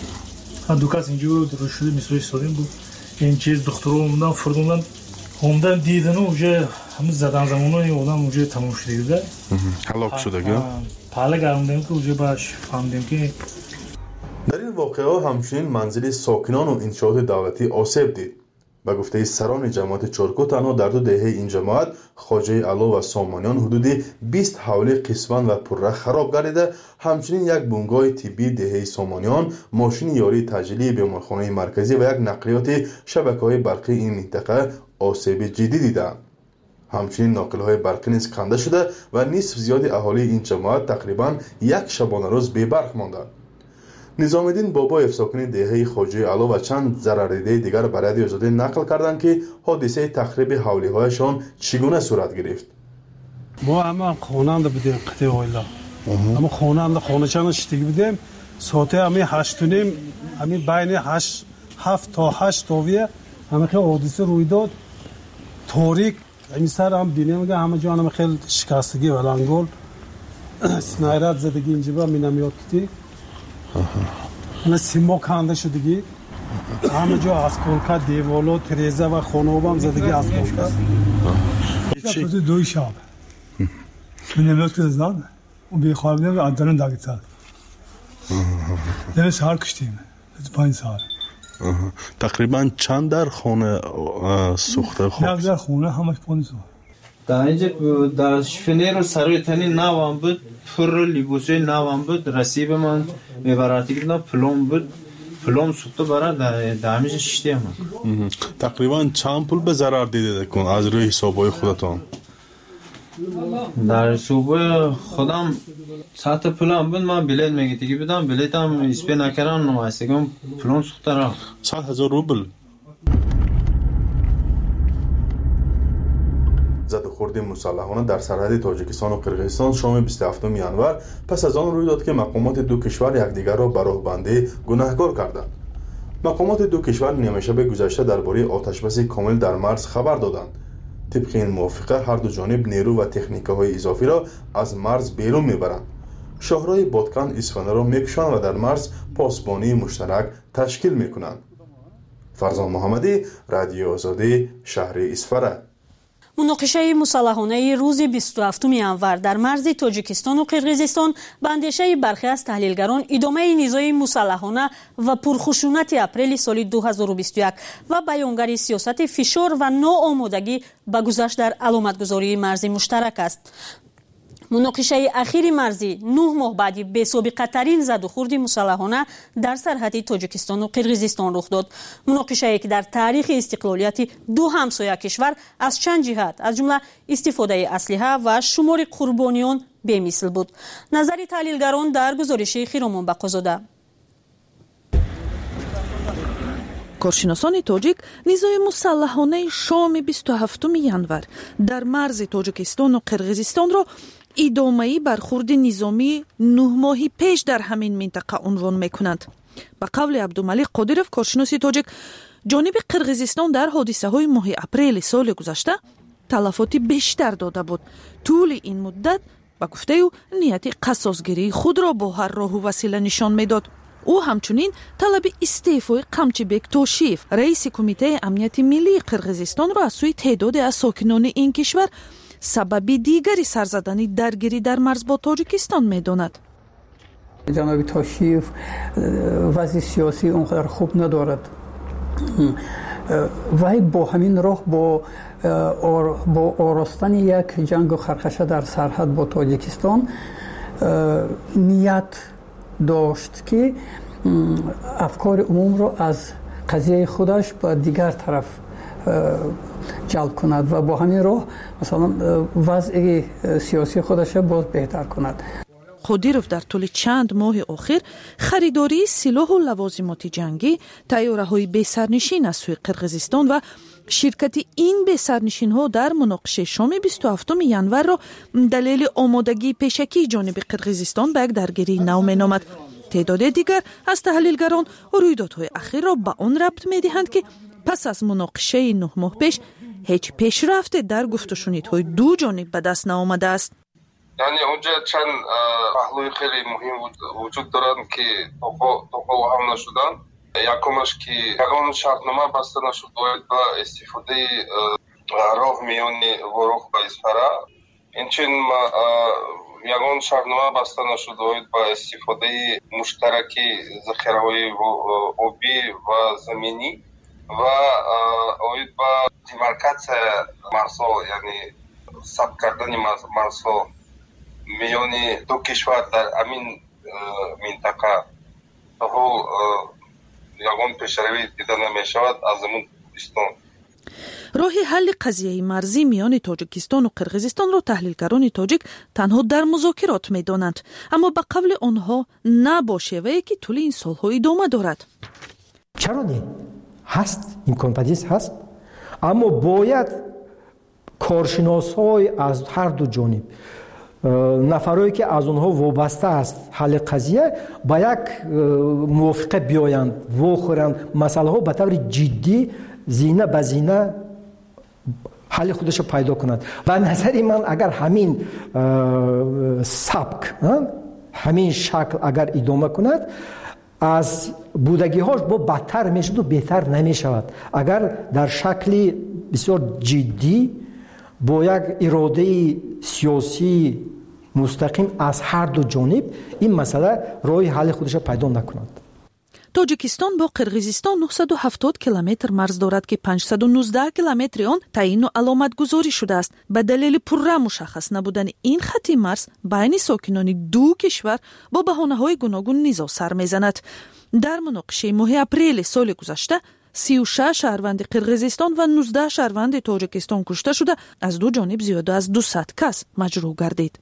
ها دوکاس اینجور درست شده میسوی سوریم بود. این چیز دکترو اومدن فردوندن اومدن دیدن و вже همون زدن زمانه اونم вже تموم شده دیگه. هلاک شده گه. حالا گرموندیم که вже باش فهمیدیم که در این واقعه همچنین منزل ساکنان و انشاءات دولتی آسیب دید. به گفته سران جماعت چارکو تنها در دو دهه این جماعت خواجه علا و سامانیان حدود بیست حوله قسمت و پره خراب گردیده. همچنین یک بنگاه طبی دهه سامانیان، ماشین یاری تجلی بیمارخانه مرکزی و یک نقلیات شبکه‌های برقی این منطقه آسیب جدی دیدند. همچنین ناقل‌های برقی نیز کنده شده و نصف زیاد اهالی این جماعت تقریباً یک شبانه روز بی برق ماندند. نظام الدین باباєв ساکن دهه خواجه علا و چند ضررده دیگر به رادیو آزادی نقل کردند که حادثه تخریب حولی‌هایشان چگونه صورت گرفت. ما هم خانه‌ام بودیم قطعه ویلا. اما خانه‌ام خانه چند شتیگی بودیم. ساعت همین هشت و نیم همین بین هشت هفت تا هشت تاویه همین خیلی حادثه روی داد. تاریک این سر هم بینیم که همه جا هم خیلی شکستگی و لنگول سنایرات زدگی اینجا با مینامیات کتی. نه سیما کنده شدگی همه جا اسکولکا دیوالو تریزه و خانوبه هم زدگی اسکولکا چی؟ دوی شب مینامیات که زد اون بیخوابیدم و عدنان داگیتال نوی سهار کشتیم پنج سال تقریبا چند در خانه سوخته خوب؟ یک در خونه همش پانی سوخت. در اینجا در شفنیر و سروی تنی نوام بود، پر لیبوسوی نوام بود، رسیب من میبراتی که پلوم بود، پلوم سوخته برای در همیشه ششتی هم. تقریبا چند پول به ضرر دیده کن از روی حسابای خودتان؟ در حسابای خودم ساعت پلوم بود، من بلیت میگیتی که بدم، بلیت هم اسپی نکرم نمایسته که پلوم سوخته را. چند هزار روبل؟ задухурди мусаллаҳона дар сарҳади тоҷикистону қирғизистон шоми бисту ҳафтуми январ пас аз он рӯй дод ки мақомоти ду кишвар якдигарро ба роҳбандӣ гунаҳкор карданд. мақомоти ду кишвар нимашаби гузашта дар бораи оташбаси комил дар марз хабар доданд. тибқи ин мувофиқа ҳарду ҷониб нерӯ ва техникаҳои изофиро аз марз берун мебаранд. шоҳрои Боткан Исфанаро мекушанд ва дар марз посбонии муштарак ташкил мекунанд. фарзон муҳаммадӣ, Радиои Озодӣ, шаҳри Исфара. муноқишаи мусаллаҳонаи рӯзи бисту ҳафтуми январ дар марзи тоҷикистону қирғизистон ба андешаи бархе аз таҳлилгарон идомаи низои мусаллаҳона ва пурхушунати апрели соли ду ҳазору бисту як ва баёнгари сиёсати фишор ва ноомодагӣ ба гузашт дар аломатгузории марзи муштарак аст. муноқишаи ахири марзӣ нӯҳ моҳ баъди бесобиқатарин задухурди мусаллаҳона дар сарҳади тоҷикистону қирғизистон рух дод. муноқишае ки дар таърихи истиқлолияти ду ҳамсоя кишвар аз чанд ҷиҳат аз ҷумла истифодаи аслиҳа ва шумори қурбониён бемисл буд. назари таҳлилгарон дар гузориши Хиромон Бақозода. коршиносони тоҷик низои мусаллаҳонаи шоми бисту ҳафтуми январ дар марзи тоҷикистону қирғизистонро идомаи бархурди низомии нӯҳ моҳи пеш дар ҳамин минтақа унвон мекунанд. ба қавли Абдумалик Қодиров, коршиноси тоҷик, ҷониби қирғизистон дар ҳодисаҳои моҳи апрели соли гузашта талафоти бештар дода буд. тӯли ин муддат ба гуфтаи ӯ нияти қасосгирии худро бо ҳар роҳу васила нишон медод. ӯ ҳамчунин талаби истеъфои Қамчибек Тошиев, раиси кумитаи амнияти миллии Қирғизистонро аз сӯи теъдоде аз сокинони ин кишвар сабаби дигари сарзадани даргирӣ дар марз бо Тоҷикистон медонад. ҷаноби Тошиев вазъи сиёсӣ он қадар хуб надорад. вай бо ҳамин роҳ бо бо оростани як ҷангу харқаша дар сарҳад бо Тоҷикистон ният дошт ки афкори умумро аз қазияи худаш ба дигар тараф ҷалб кунад ва бо ҳамин роҳ масалан вазъи сиёсии худаш боз беҳтар кунад. Қодиров дар тӯли чанд моҳи охир харидории силоҳу лавозимоти ҷангӣ, тайёраҳои бесарнишин аз сӯи Қирғизистон ва ширкати ин бесарнишинҳо дар муноқишаи шоми бисту ҳафтуми январро далели омодагии пешакии ҷониби Қирғизистон ба як даргирии нав меномад. теъдоде дигар аз таҳлилгарон рӯйдодҳои ахирро ба он рабт медиҳанд ки пас аз муноқишаи нӯҳ моҳ пеш ҳеҷ пешрафте дар гуфтушунидҳои ду ҷониб ба даст наомадааст. яъне онҷа чанд паҳлӯи хеле муҳим вуҷуд доранд ки тоқо ҳам нашуданд. якумаш ки ягон шартнома баста нашуд бояд ба истифодаи роҳ миёни Ворух ва Исфара. инчунин ягон шартнома баста нашуд бояд ба истифодаи муштараки захираҳои обӣ ва заминӣ ва оид ба демаркатсия марзҳо, яъне сабт кардани марзҳо миёни ду кишвар дар ҳамин минтақа та ҳол ягон пешравӣ дида намешавад аз замони Кurdистон. роҳи ҳалли қазияи марзӣ миёни Тоҷикистону Қирғизистонро таҳлилгарони тоҷик танҳо дар музокирот медонанд, аммо ба қавли онҳо на бо шевае ки тӯли ин солҳо идома дорад. чаро не ҳаст, имконпазир ҳаст, аммо бояд коршиносҳои аз ҳарду ҷониб, нафарое ки аз онҳо вобаста аст ҳалли қазия ба як мувофиқа биёянд, вохӯранд, масъалаҳо ба таври ҷиддӣ зина ба зина ҳалли худашро пайдо кунад. ба назари ман агар ҳамин сабк, ҳамин шакл агар идома кунад, аз будагиҳош бо бадтар мешавад, беҳтар намешавад. агар дар шакли бисёр ҷиддӣ бо як иродаи сиёсии мустақим аз ҳарду ҷониб ин масъала роҳи ҳалли худашро пайдо накунад. Тоҷикистон бо Қирғизистон нӯҳсаду ҳафтод километр марз дорад ки панҷсаду нуздаҳ километри он таъину аломатгузорӣ шудааст. ба далели пурра мушаххас набудани ин хатти марз байни сокинони ду кишвар бо баҳонаҳои гуногун низо сар мезанад. дар муноқишаи моҳи апрели соли гузашта сию шаш шаҳрванди Қирғизистон ва нуздаҳ шаҳрванди Тоҷикистон кушта шуда, аз ду ҷониб зиёда аз дусад кас маҷрӯҳ гардид.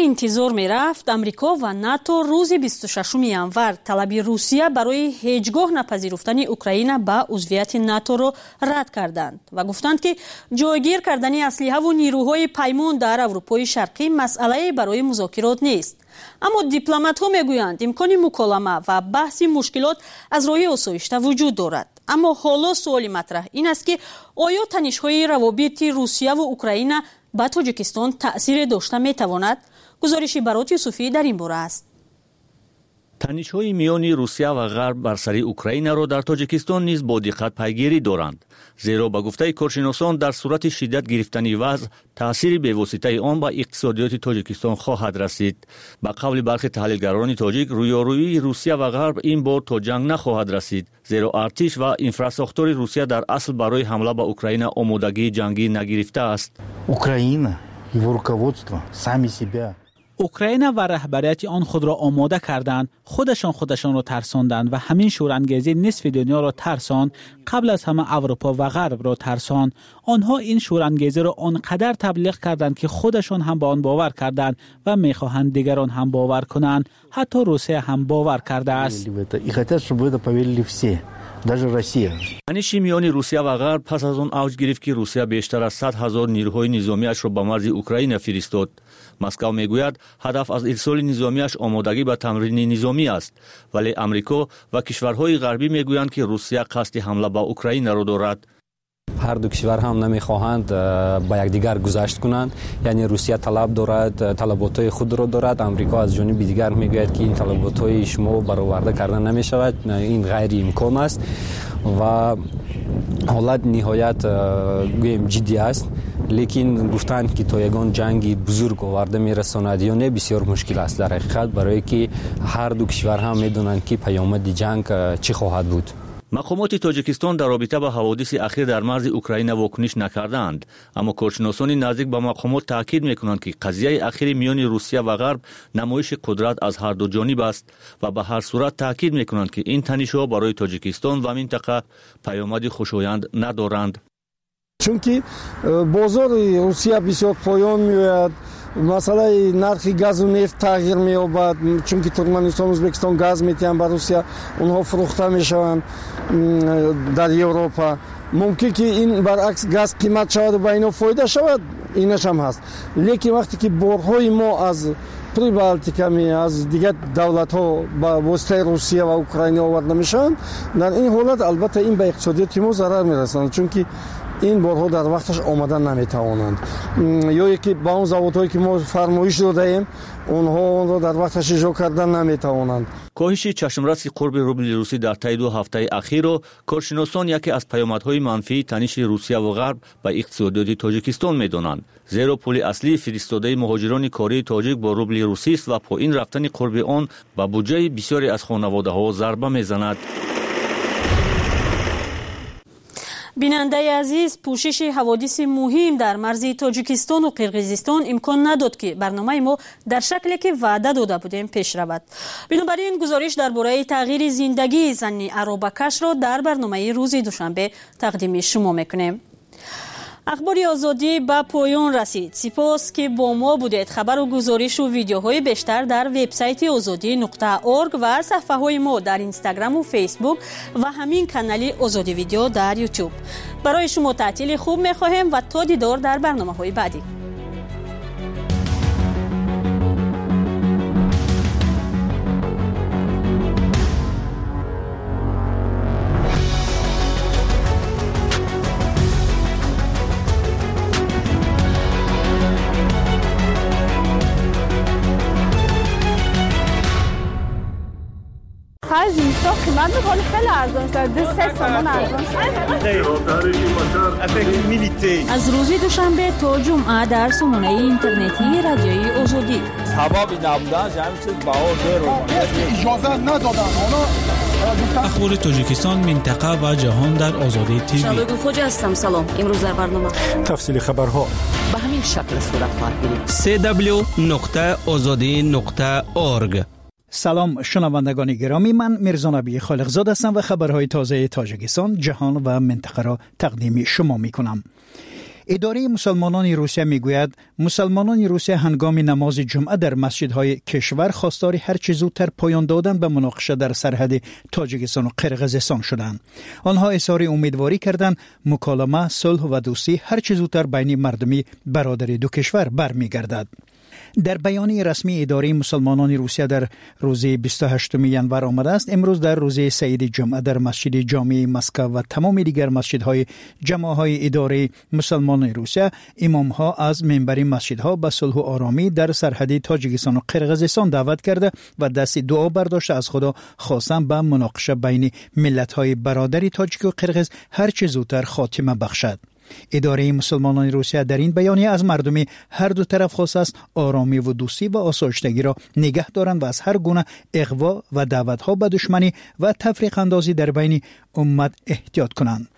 انتظار می رفت امریکا و ناتو روز بیست و ششم январ طلب روسیه برای هیچگاه نپذیرفتن اوکراین به عضویت ناتو را رد کردند و گفتند که جایگیر کردن اسلحه و نیروهای پیمان در اروپای شرقی مسئله برای مذاکرات نیست. اما دیپلمات ها میگویند امکان مکالمه و بحث مشکلات از راه آسایشته وجود دارد. اما حالا سوال مطرح این است که آیا تنش‌های روابط روسیه و اوکراین به تاجیکستان تأثیر داشته میتواند؟ گزارشی برات یوسفی در این باره است. تنش‌های میان روسیه و غرب بر سر اوکراین را در تاجیکستان نیز با دقت پیگیری دارند، زیرا به گفته کارشناسان در صورت شدت گرفتن وضع تأثیر بواسطه آن به اقتصادیات تاجیکستان خواهد رسید. به قول برخی تحلیلگران تاجیک، رویارویی روسیه و غرب این بار تا جنگ نخواهد رسید، زیرا ارتش و انفراستراکچور روسیه در اصل برای حمله به اوکراین آمادگی جنگی نگرفته است. اوکراین و руководство сами себя اوکراین و رهبریت آن خود را آماده کردند، خودشان خودشان را ترساندند و همین شورانگیزی نصف دنیا را ترساند، قبل از همه اروپا و غرب را ترساند. آنها این شورانگیزی را آنقدر تبلیغ کردند که خودشان هم به آن باور کردند و میخواهند دیگران هم باور کنند. حتی روسیه هم باور کرده است. تنش میان روسیه و غرب پس از آن اوج گرفت که روسیه بیشتر از صد هزار نیروهای نظامیش را به مرز اوکراین فرستاد. مسکو میگوید هدف از ارسال نظامیش آمادگی به تمرین نظامی است، ولی امریکا و کشورهای غربی میگویند که روسیه قصد حمله به اوکراین را دارد. هر دو کشور هم نمیخواهند با یکدیگر گذشت کنند، یعنی روسیه طلب دارد، طلبات خود را دارد، امریکا از جانب دیگر میگوید که این طلبات شما برآورده کردن نمیشود، این غیر امکان است و حالت نهایت گویم جدی است. لیکن گفتند که تا یگان جنگی بزرگ آورده میرساند یا نه بسیار مشکل است در حقیقت، برای که هر دو کشور هم میدونند که پیامد جنگ چی خواهد بود. مقامات تاجیکستان در رابطه با حوادث اخیر در مرز اوکراین واکنش نکردند، اما کارشناسان نزدیک به مقامات تاکید میکنند که قضیه اخیر میان روسیه و غرب نمایش قدرت از هر دو جانب است و به هر صورت تاکید میکنند که این تنش‌ها برای تاجیکستان و منطقه پیامد خوشایند ندارند. چون که بازار روسیه بسیار پایان میآید، مسئله نرخ گاز و نفت تغییر می‌یابد، چون که ترکمنستان و ازبکستان گاز می‌دهند به روسیه، اونها فروخته میشوند در اروپا. ممکن که این برعکس گاز قیمت شود و به اینا فایده شود، اینش هم هست. لیکن وقتی که بارهای ما از پریبالتیکامی از دیگر دولت ها با واسطه روسیه و اوکراین آورده میشن، در این حالت البته این به اقتصادیات ما ضرر میرسند، چون که این بارها در وقتش آمدن نمیتوانند، یا یکی با اون زوادهایی که ما فرمایش داده ایم اونها اون را در وقتش اجرا کردن نمیتوانند. کاهش چشمرس قرب روبل روسی در طی دو هفته اخیر را کارشناسان یکی از پیامدهای منفی تنش روسیه و غرب به اقتصادیات تاجیکستان میدانند، زیرا پول اصلی فرستاده مهاجران کاری تاجیک با روبل روسی است و پایین رفتن قرب آن به بودجه بسیاری از خانواده‌ها ضربه میزند. بیننده عزیز، پوشش حوادث مهم در مرز تاجیکستان و قرقیزستان امکان نداد که برنامه ما در شکلی که وعده داده بودیم پیش رود. بنابراین گزارش درباره تغییر زندگی زن عربکش را در برنامه روز دوشنبه تقدیم شما میکنیم. اخبار آزادی به پایان رسید. سپاس که با ما بودید. خبر و گزارش و ویدیوهای بیشتر در وبسایت آزادی نقطه اورگ و صفحه های ما در اینستاگرام و فیسبوک و همین کانال آزادی ویدیو در یوتیوب. برای شما تعطیل خوب می‌خواهیم و تا دیدار در برنامه‌های بعدی. از اینستا قیمت بخواد خیلی ارزان شد، دو سه تومان ارزان شد. از روز دوشنبه تا جمعه در سامانه اینترنتی رادیوی آزادی. سبب نبودن همین چیز باور داره. اجازه ندادن. اخبار تاجیکستان، منطقه و جهان در آزادی تیوی. شبگو خوج هستم. سلام. امروز در برنامه تفصیل خبرها به همین شکل صورت خواهد گرفت. سه دبلیو نقطه آزادی نقطه اورگ. سلام شنوندگان گرامی، من میرزا نبی خالقزاد هستم و خبرهای تازه تاجیکستان، جهان و منطقه را تقدیم شما می کنم. اداره مسلمانان روسیه میگوید مسلمانان روسیه هنگام نماز جمعه در مسجدهای کشور خواستار هر چه زودتر پایان دادن به مناقشه در سرحد تاجیکستان و قرقیزستان شدند. آنها اظهار امیدواری کردند مکالمه، صلح و دوستی هر چه زودتر بین مردمی برادری دو کشور برمیگردد. در بیانیه رسمی اداره مسلمانان روسیه در روز بیست و هشتم ژانویه آمده است امروز در روز سید جمعه در مسجد جامع مسکو و تمام دیگر مسجدهای جماعهای اداره مسلمانان روسیه امامها از منبر مسجدها به صلح و آرامی در سرحد تاجیکستان و قرقیزستان دعوت کرده و دست دعا برداشته از خدا خواستند به مناقشه بین ملت‌های برادری تاجیک و قرقیز هر چه زودتر خاتمه بخشد. اداره مسلمانان روسیه در این بیانیه از مردم هر دو طرف خواست است آرامی و دوستی و آسایشتگی را نگه دارند و از هر گونه اغوا و دعوت‌ها به دشمنی و تفریق اندازی در بین امت احتیاط کنند.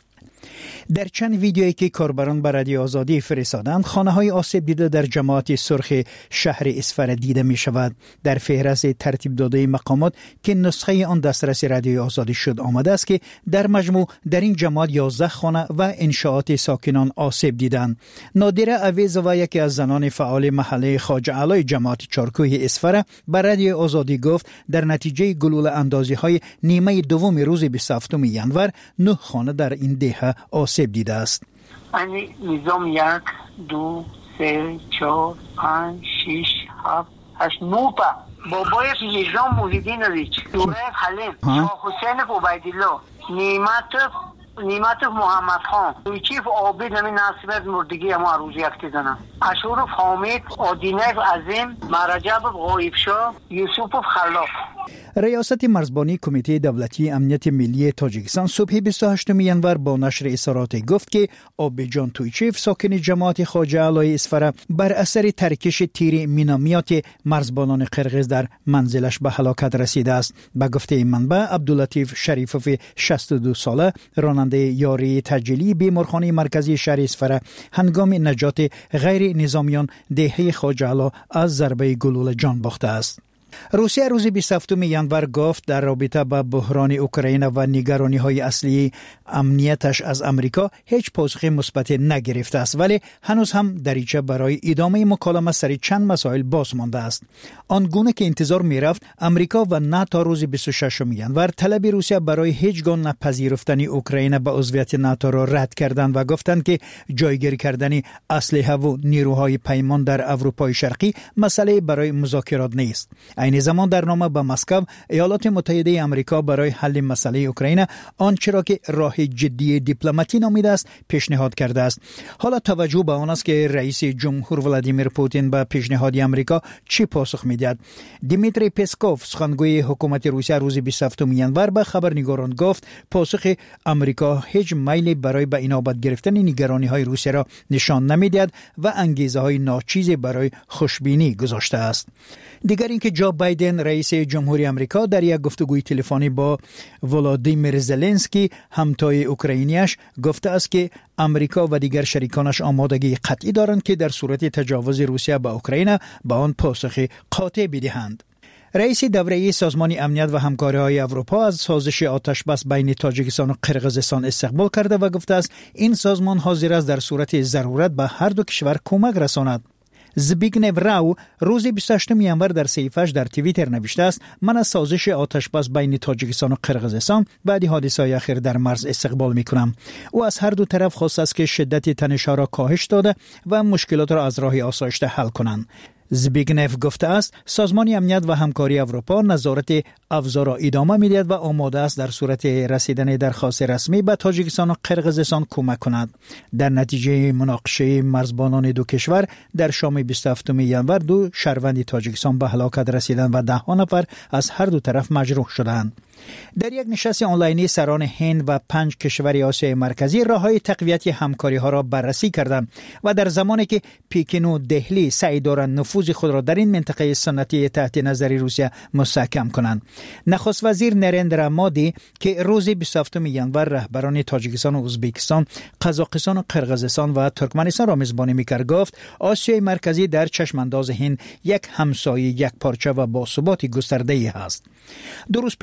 در چند ویدیویی که کاربران به رادیو آزادی فرستادند خانه‌های آسیب دیده در جماعت سرخ شهر اسفر دیده می شود. در فهرست ترتیب داده مقامات که نسخه آن دسترس رادیو آزادی شد آمده است که در مجموع در این جماعت یازده خانه و انشاءات ساکنان آسیب دیدند. نادره اویز و یکی از زنان فعال محله خواجه علای جماعت چارکوه اسفر به رادیو آزادی گفت در نتیجه گلوله اندازی‌های نیمه دوم روز بیست و هفتم ژانویه نه خانه در این دهه آسیب دیده است. یعنی نظام یک، دو، سه، چهار، پنج، شش، هفت، هشت، نه تا بابای نظام محیدین علیچ، دوره حلیم، شاه حسین عبیدالله، نیمت نیمت محمد خان، چیف عابد نمی ناصر مردگی اما روز یک دیدنم، اشورف حامد، آدینه عظیم، مرجب غایبشاه، یوسف خلاف. ریاست مرزبانی کمیته دولتی امنیت ملی تاجیکستان صبح بیست و هشتم ژانویه با نشر اظهارات گفت که آبجان تویچیف ساکن جماعت خواجه علای اسفر بر اثر ترکش تیر مینامیات مرزبانان قرقیز در منزلش به هلاکت رسیده است. به گفته منبع عبداللطیف شریفوف شصت و دو ساله راننده یاری تجلی بیمارخانه مرکزی شهر اسفر هنگام نجات غیر نظامیان دهه خواجه علا از ضربه گلوله جان باخته است. روسیه روز بیست و هفتم ژانویه گفت در رابطه با بحران اوکراین و نگرانی های اصلی امنیتش از امریکا هیچ پاسخ مثبت نگرفته است ولی هنوز هم دریچه برای ادامه مکالمه سر چند مسائل باز مانده است. آنگونه که انتظار میرفت امریکا و نه تا روز بیست و ششم ژانویه طلب روسیه برای هیچگاه نپذیرفتن اوکراین به عضویت ناتو را رد کردند و گفتند که جایگیری کردن اسلحه و نیروهای پیمان در اروپای شرقی مسئله برای مذاکرات نیست. این زمان در نامه به مسکو ایالات متحده آمریکا برای حل مسئله اوکراین آنچه را که راه جدی دیپلماتی نامیده است پیشنهاد کرده است. حالا توجه به آن است که رئیس جمهور ولادیمیر پوتین به پیشنهاد آمریکا چی پاسخ میدهد. دیمیتری پسکوف سخنگوی حکومت روسیه روز بیست و هفتم ژانویه به خبرنگاران گفت پاسخ آمریکا هیچ میلی برای به اینابت گرفتن نگرانی های روسیه را نشان نمیدهد و انگیزه های ناچیزی برای خوشبینی گذاشته است. دیگر اینکه جو بایدن رئیس جمهوری آمریکا در یک گفتگوی تلفنی با ولادیمیر زلنسکی همتای اوکراینیش گفته است که آمریکا و دیگر شریکانش آمادگی قطعی دارند که در صورت تجاوز روسیه به اوکراین به آن پاسخ قاطع بدهند. رئیس دوره‌ای سازمان امنیت و همکاری‌های اروپا از سازش آتش بس بین تاجیکستان و قرقیزستان استقبال کرده و گفته است این سازمان حاضر است در صورت ضرورت به هر دو کشور کمک رساند. زبیگنو راو روز بیست و هشتم ژانویه در صفحه‌اش در توییتر نوشته است من از سازش آتش بس بین تاجیکستان و قرقیزستان بعد حادثه‌های اخیر در مرز استقبال می‌کنم. او از هر دو طرف خواست است که شدت تنش‌ها را کاهش داده و مشکلات را از راه آسایشته حل کنند. زبیگنف گفته است سازمان امنیت و همکاری اروپا نظارت افزا را ادامه می‌دهد و آماده است در صورت رسیدن درخواست رسمی به تاجیکستان و قرقیزستان کمک کند. در نتیجه مناقشه مرزبانان دو کشور در شام بیست و هفتم ژانویه دو شهروند تاجیکستان به هلاکت رسیدند و ده ها نفر از هر دو طرف مجروح شدند. در یک نشست آنلاینی سران هند و پنج کشور آسیای مرکزی راه‌های تقویت همکاری‌ها را بررسی کردند و در زمانی که پکین و دهلی سعی دارند نفوذ خود را در این منطقه سنتی تحت نظر روسیه مستحکم کنند. نخست وزیر نریندرا مودی که روز بیست و هفتم ژانویه رهبران تاجیکستان و ازبکستان، قزاقستان و قرقیزستان و ترکمنستان را میزبانی می‌کرد گفت آسیای مرکزی در چشم انداز هند یک همسایه یک پارچه و باثبات گسترده‌ای است. دو روز پیشتر از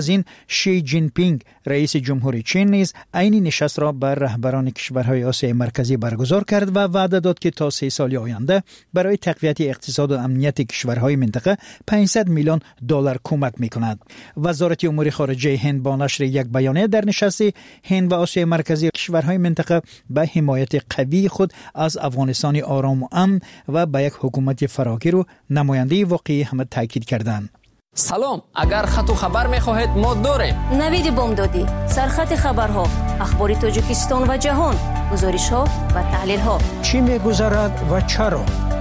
از این شی جین پینگ رئیس جمهوری چین نیز عین نشست را بر رهبران کشورهای آسیای مرکزی برگزار کرد و وعده داد که تا سه سال آینده برای تقویت اقتصاد و امنیت کشورهای منطقه پانصد میلیون دلار کمک می‌کند. وزارت امور خارجه هند با نشر یک بیانیه در نشست هند و آسیای مرکزی کشورهای منطقه به حمایت قوی خود از افغانستان آرام و امن و به یک حکومت فراگیر و نماینده واقعی هم تاکید کردند. سلام، اگر خط و خبر می‌خواهید ما داریم. نوید بامدادی، سرخط خبرها، اخبار تاجیکستان و جهان، گزارش‌ها و تحلیل‌ها. چی می‌گذرد و چرا؟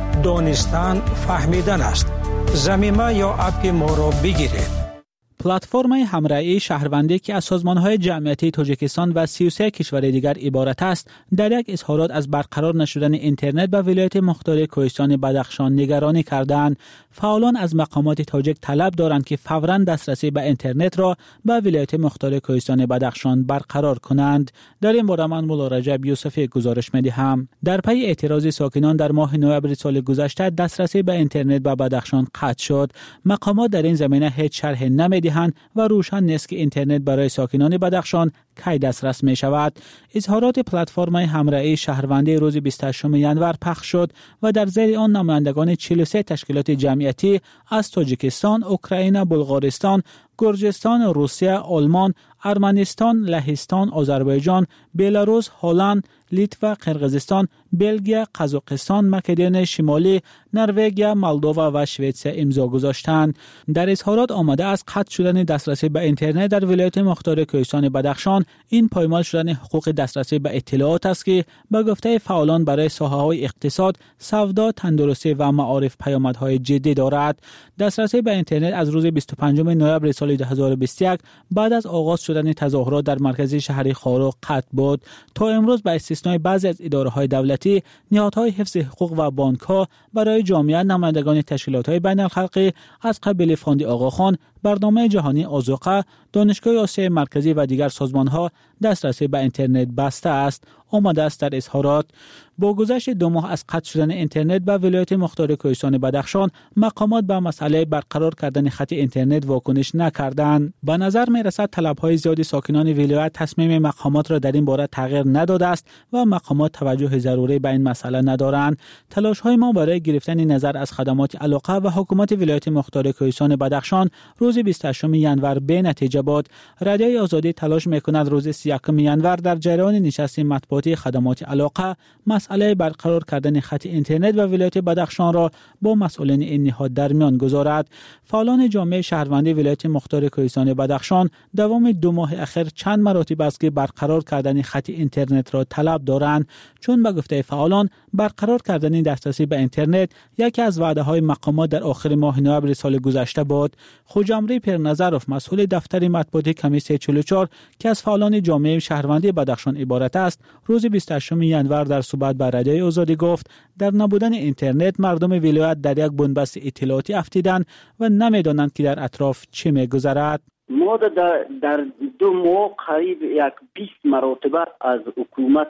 دانستن فهمیدن است. ضمیمه یا اپ ما را بگیرید. پلتفرم همراهی شهروندی که از سازمان‌های جمعیتی تاجیکستان و سی و سه کشور دیگر عبارت است، در یک اظهارات از برقرار نشدن اینترنت به ولایت مختار کوهستان بدخشان نگرانی کردند. فعالان از مقامات تاجیک طلب دارند که فوراً دسترسی به اینترنت را به ولایت مختار کوهستان بدخشان برقرار کنند. در این باره من مولا رجب یوسفی گزارش می‌دهم. در پی اعتراض ساکنان در ماه نوامبر سال گذشته دسترسی به اینترنت به بدخشان قطع شد. مقامات در این زمینه هیچ شرح نمی‌دهند و روشن نیست که اینترنت برای ساکنان بدخشان کی دسترس می شود. اظهارات پلتفرم همراهی شهروندی روز بیست و هشتم ژانویه پخش شد و در زیر آن نمایندگان چهل و سه تشکیلات جمعیتی از تاجیکستان، اوکراین، بلغارستان، گرجستان، روسیه، آلمان، ارمنستان، لهستان، آذربایجان، بلاروس، هلند، لیتوا، قرقیزستان، بلژیک، قزاقستان، مقدونیای شمالی، نروژ، مولداوا و سوئیس امضا گذاشتند. در اظهارات آمده است قطع شدن دسترسی به اینترنت در ولایت مختار کوهستان بدخشان این پایمال شدن حقوق دسترسی به اطلاعات است که به گفته فعالان برای ساحه‌های اقتصاد، سودا، تندرستی و معارف پیامدهای جدی دارد. دسترسی به اینترنت از روز بیست و پنجم نوامبر سال دو هزار و بیست و یک بعد از آغاز شدن تظاهرات در مرکز شهر خارو قطع بود. تا امروز به استثنای بعضی از اداره‌های دولتی، نهادهای حفظ حقوق و بانک‌ها برای جامعه نمایندگان تشکیلات‌های بین‌الخلقی از قبل فاند آقاخان، برنامه جهانی آذوقه، دانشگاه آسیای مرکزی و دیگر سازمان‌ها دسترسی به اینترنت بسته است. آمده است در اظهارات با گذشت دو ماه از قطع شدن اینترنت به ولایت مختار کوهستان بدخشان، مقامات به مسئله برقرار کردن خط اینترنت واکنش نکردند. به نظر می‌رسد طلب‌های زیاد ساکنان ولایت تصمیم مقامات را در این باره تغییر نداده است و مقامات توجه ضروری به این مسئله ندارند. تلاش‌های ما برای گرفتن نظر از خدمات علاقه و حکومت ولایت مختار کوهستان بدخشان روز بیست و هشتم ژانویه به نتیجه بود. رادیوی آزادی تلاش می‌کند روز سی و یکم ژانویه در جریان نشست مطبوعاتی خدمات علاقه مسئله برقرار کردن خط اینترنت و ولایت بدخشان را با مسئولین این نهاد در میان گذارد. فعالان جامعه شهروندی ولایت مختار کوهستان بدخشان دوام دو ماه اخیر چند مراتب است که برقرار کردن خط اینترنت را طلب دارند، چون به گفته فعالان برقرار کردن دسترسی به اینترنت یکی از وعده‌های مقامات در آخر ماه نوامبر سال گذشته بود. خوجامری پرنظرف مسئول دفتر مطبوعاتی کمیسه چهل و چهار که از فعالان جامعه شهروندی بدخشان عبارت است، روز بیست و هشتم ژانویه در صحبت با رادیوی آزادی گفت در نبودن اینترنت مردم ولایت در یک بنبست اطلاعاتی افتیدند و نمیدانند که در اطراف چه میگذرد. ما در, در دو ماه قریب یک بیست مرتبه از حکومت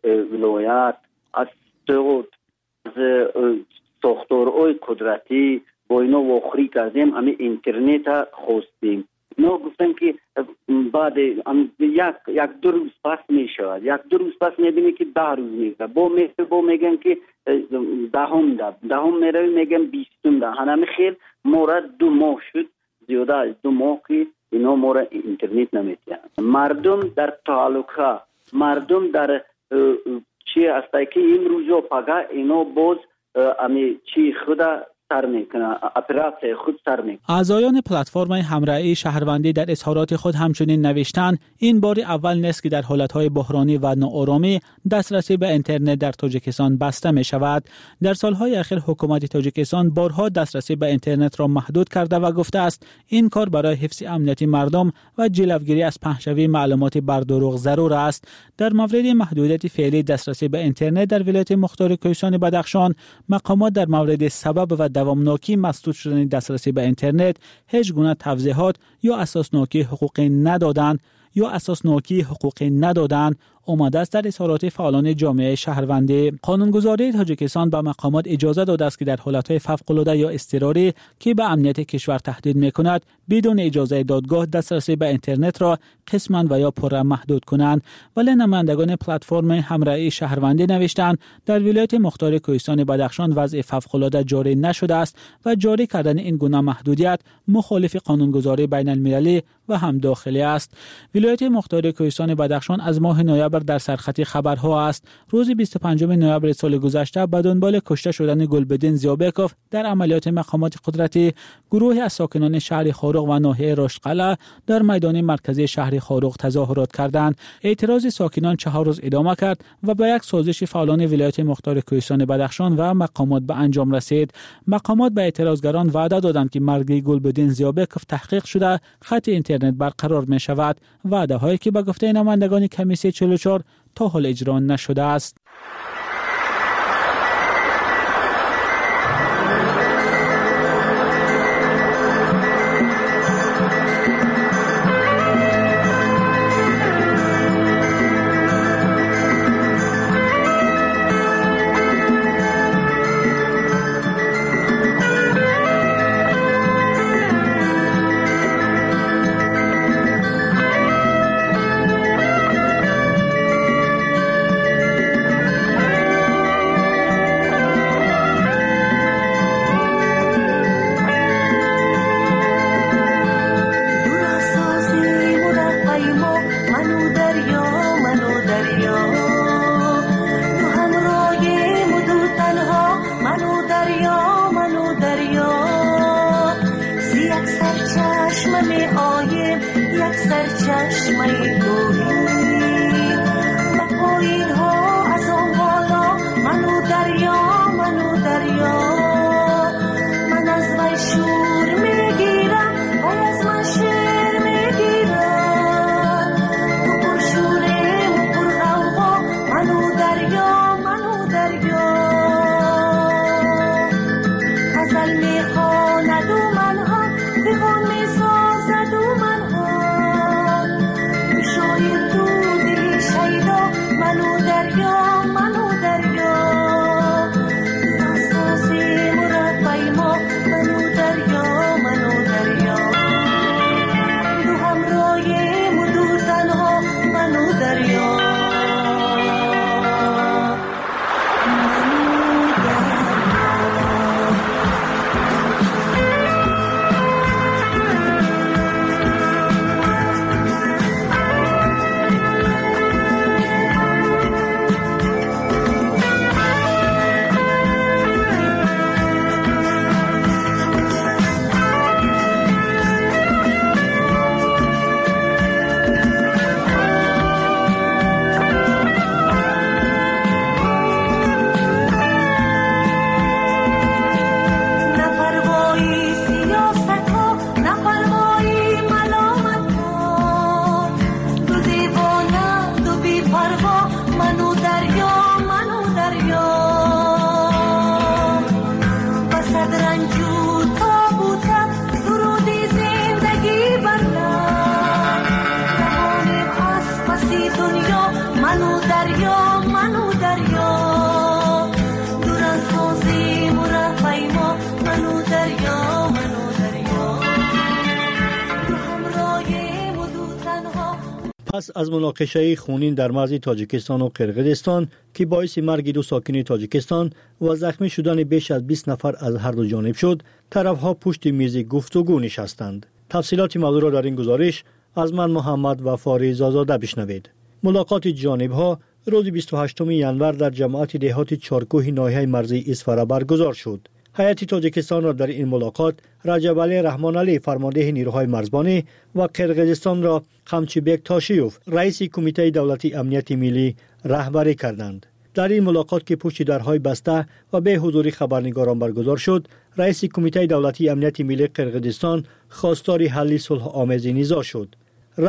ولایت، از سعود، از ساختارهای قدرتی با اینا واخری کردیم، همه اینترنت خواستیم. اینا گفتن که بعد یک یک دو روز پس می شود، یک دو روز پس می بینی که ده روز می شود، با می با میگن که دهم ده دهم می روی میگن بیستم ده. همه خیر مورد دو ماه شد، زیاده از دو ماه که اینا ما را اینترنت نمیتیان. مردم در تعلقه، مردم در چی است که این روزا پگاه اینا باز امی چی خدا سر میکنه، اپراتور خود سر میکنه. اعضایان پلتفرم همراهی شهروندی در اظهارات خود همچنین نوشتند این بار اول نیست که در حالتهای بحرانی و ناآرامی دسترسی به اینترنت در تاجیکستان بسته می شود. در سالهای اخیر حکومت تاجیکستان بارها دسترسی به اینترنت را محدود کرده و گفته است این کار برای حفظ امنیت مردم و جلوگیری از پخش‌شوی معلومات بر دروغ ضرور است. در مورد محدودیت فعلی دسترسی به اینترنت در ولایت مختار کوهستان بدخشان، مقامات در مورد سبب و دوامناکی مسدود شدن دسترسی به اینترنت هیچ گونه توضیحات یا اساسناکی حقوقی ندادند یا اساسناکی حقوقی ندادند. آمده است در اظهارات فعالان جامعه شهروندی. قانونگذاری تاجیکستان به مقامات اجازه داده است که در حالتهای فوق‌العاده یا اضطراری که به امنیت کشور تهدید می‌کند بدون اجازه دادگاه دسترسی به اینترنت را قسماً و یا پرا محدود کنند. ولی نمایندگان پلتفرم همراهی شهروندی نوشتند در ولایت مختار کوهستان بدخشان وضع فوق‌العاده جاری نشده است و جاری کردن این گونه محدودیت مخالف قانونگذاری بین المللی و هم داخلی است. ولایت مختار کوهستان بدخشان از ماه نوامبر در سرخط خبرها است. روز بیست و پنجم نوامبر سال گذشته به دنبال کشته شدن گلبدین زیابکوف در عملیات مقامات قدرتی، گروهی از ساکنان شهر خاروق و ناحیه رشتقله در میدان مرکزی شهر خاروق تظاهرات کردند. اعتراض ساکنان چهار روز ادامه کرد و به یک سازش فعالان ولایت مختار کوهستان بدخشان و مقامات به انجام رسید. مقامات به اعتراضگران وعده دادند که مرگ گلبدین زیابکوف تحقیق شده خط اینترنت برقرار می شود. وعده هایی که به گفته نمایندگان کمیسیون چهل و چهار تا حال اجرا نشده است. پس از مناقشه خونین در مرز تاجیکستان و قرقیزستان که باعث مرگ دو ساکن تاجیکستان و زخمی شدن بیش از بیست نفر از هر دو جانب شد، طرفها پشت میز گفتگو نشستند. تفصیلات موضوع را در این گزارش از من محمد و فاریز آزاده بشنوید. ملاقات جانبها روز بیست و هشتم ژانویه در جماعت دهات چارکوه ناحیه مرزی اسفره برگزار شد. هیئت تاجیکستان را در این ملاقات رجب علی رحمان علی فرمانده نیروهای مرزبانی و قرقیزستان را قمچیبک تاشیوف رئیس کمیته دولتی امنیت ملی رهبری کردند. در این ملاقات که پشت درهای بسته و به حضور خبرنگاران برگزار شد، رئیس کمیته دولتی امنیت ملی قرقیزستان خواستار حل صلح آمیز نزاع شد.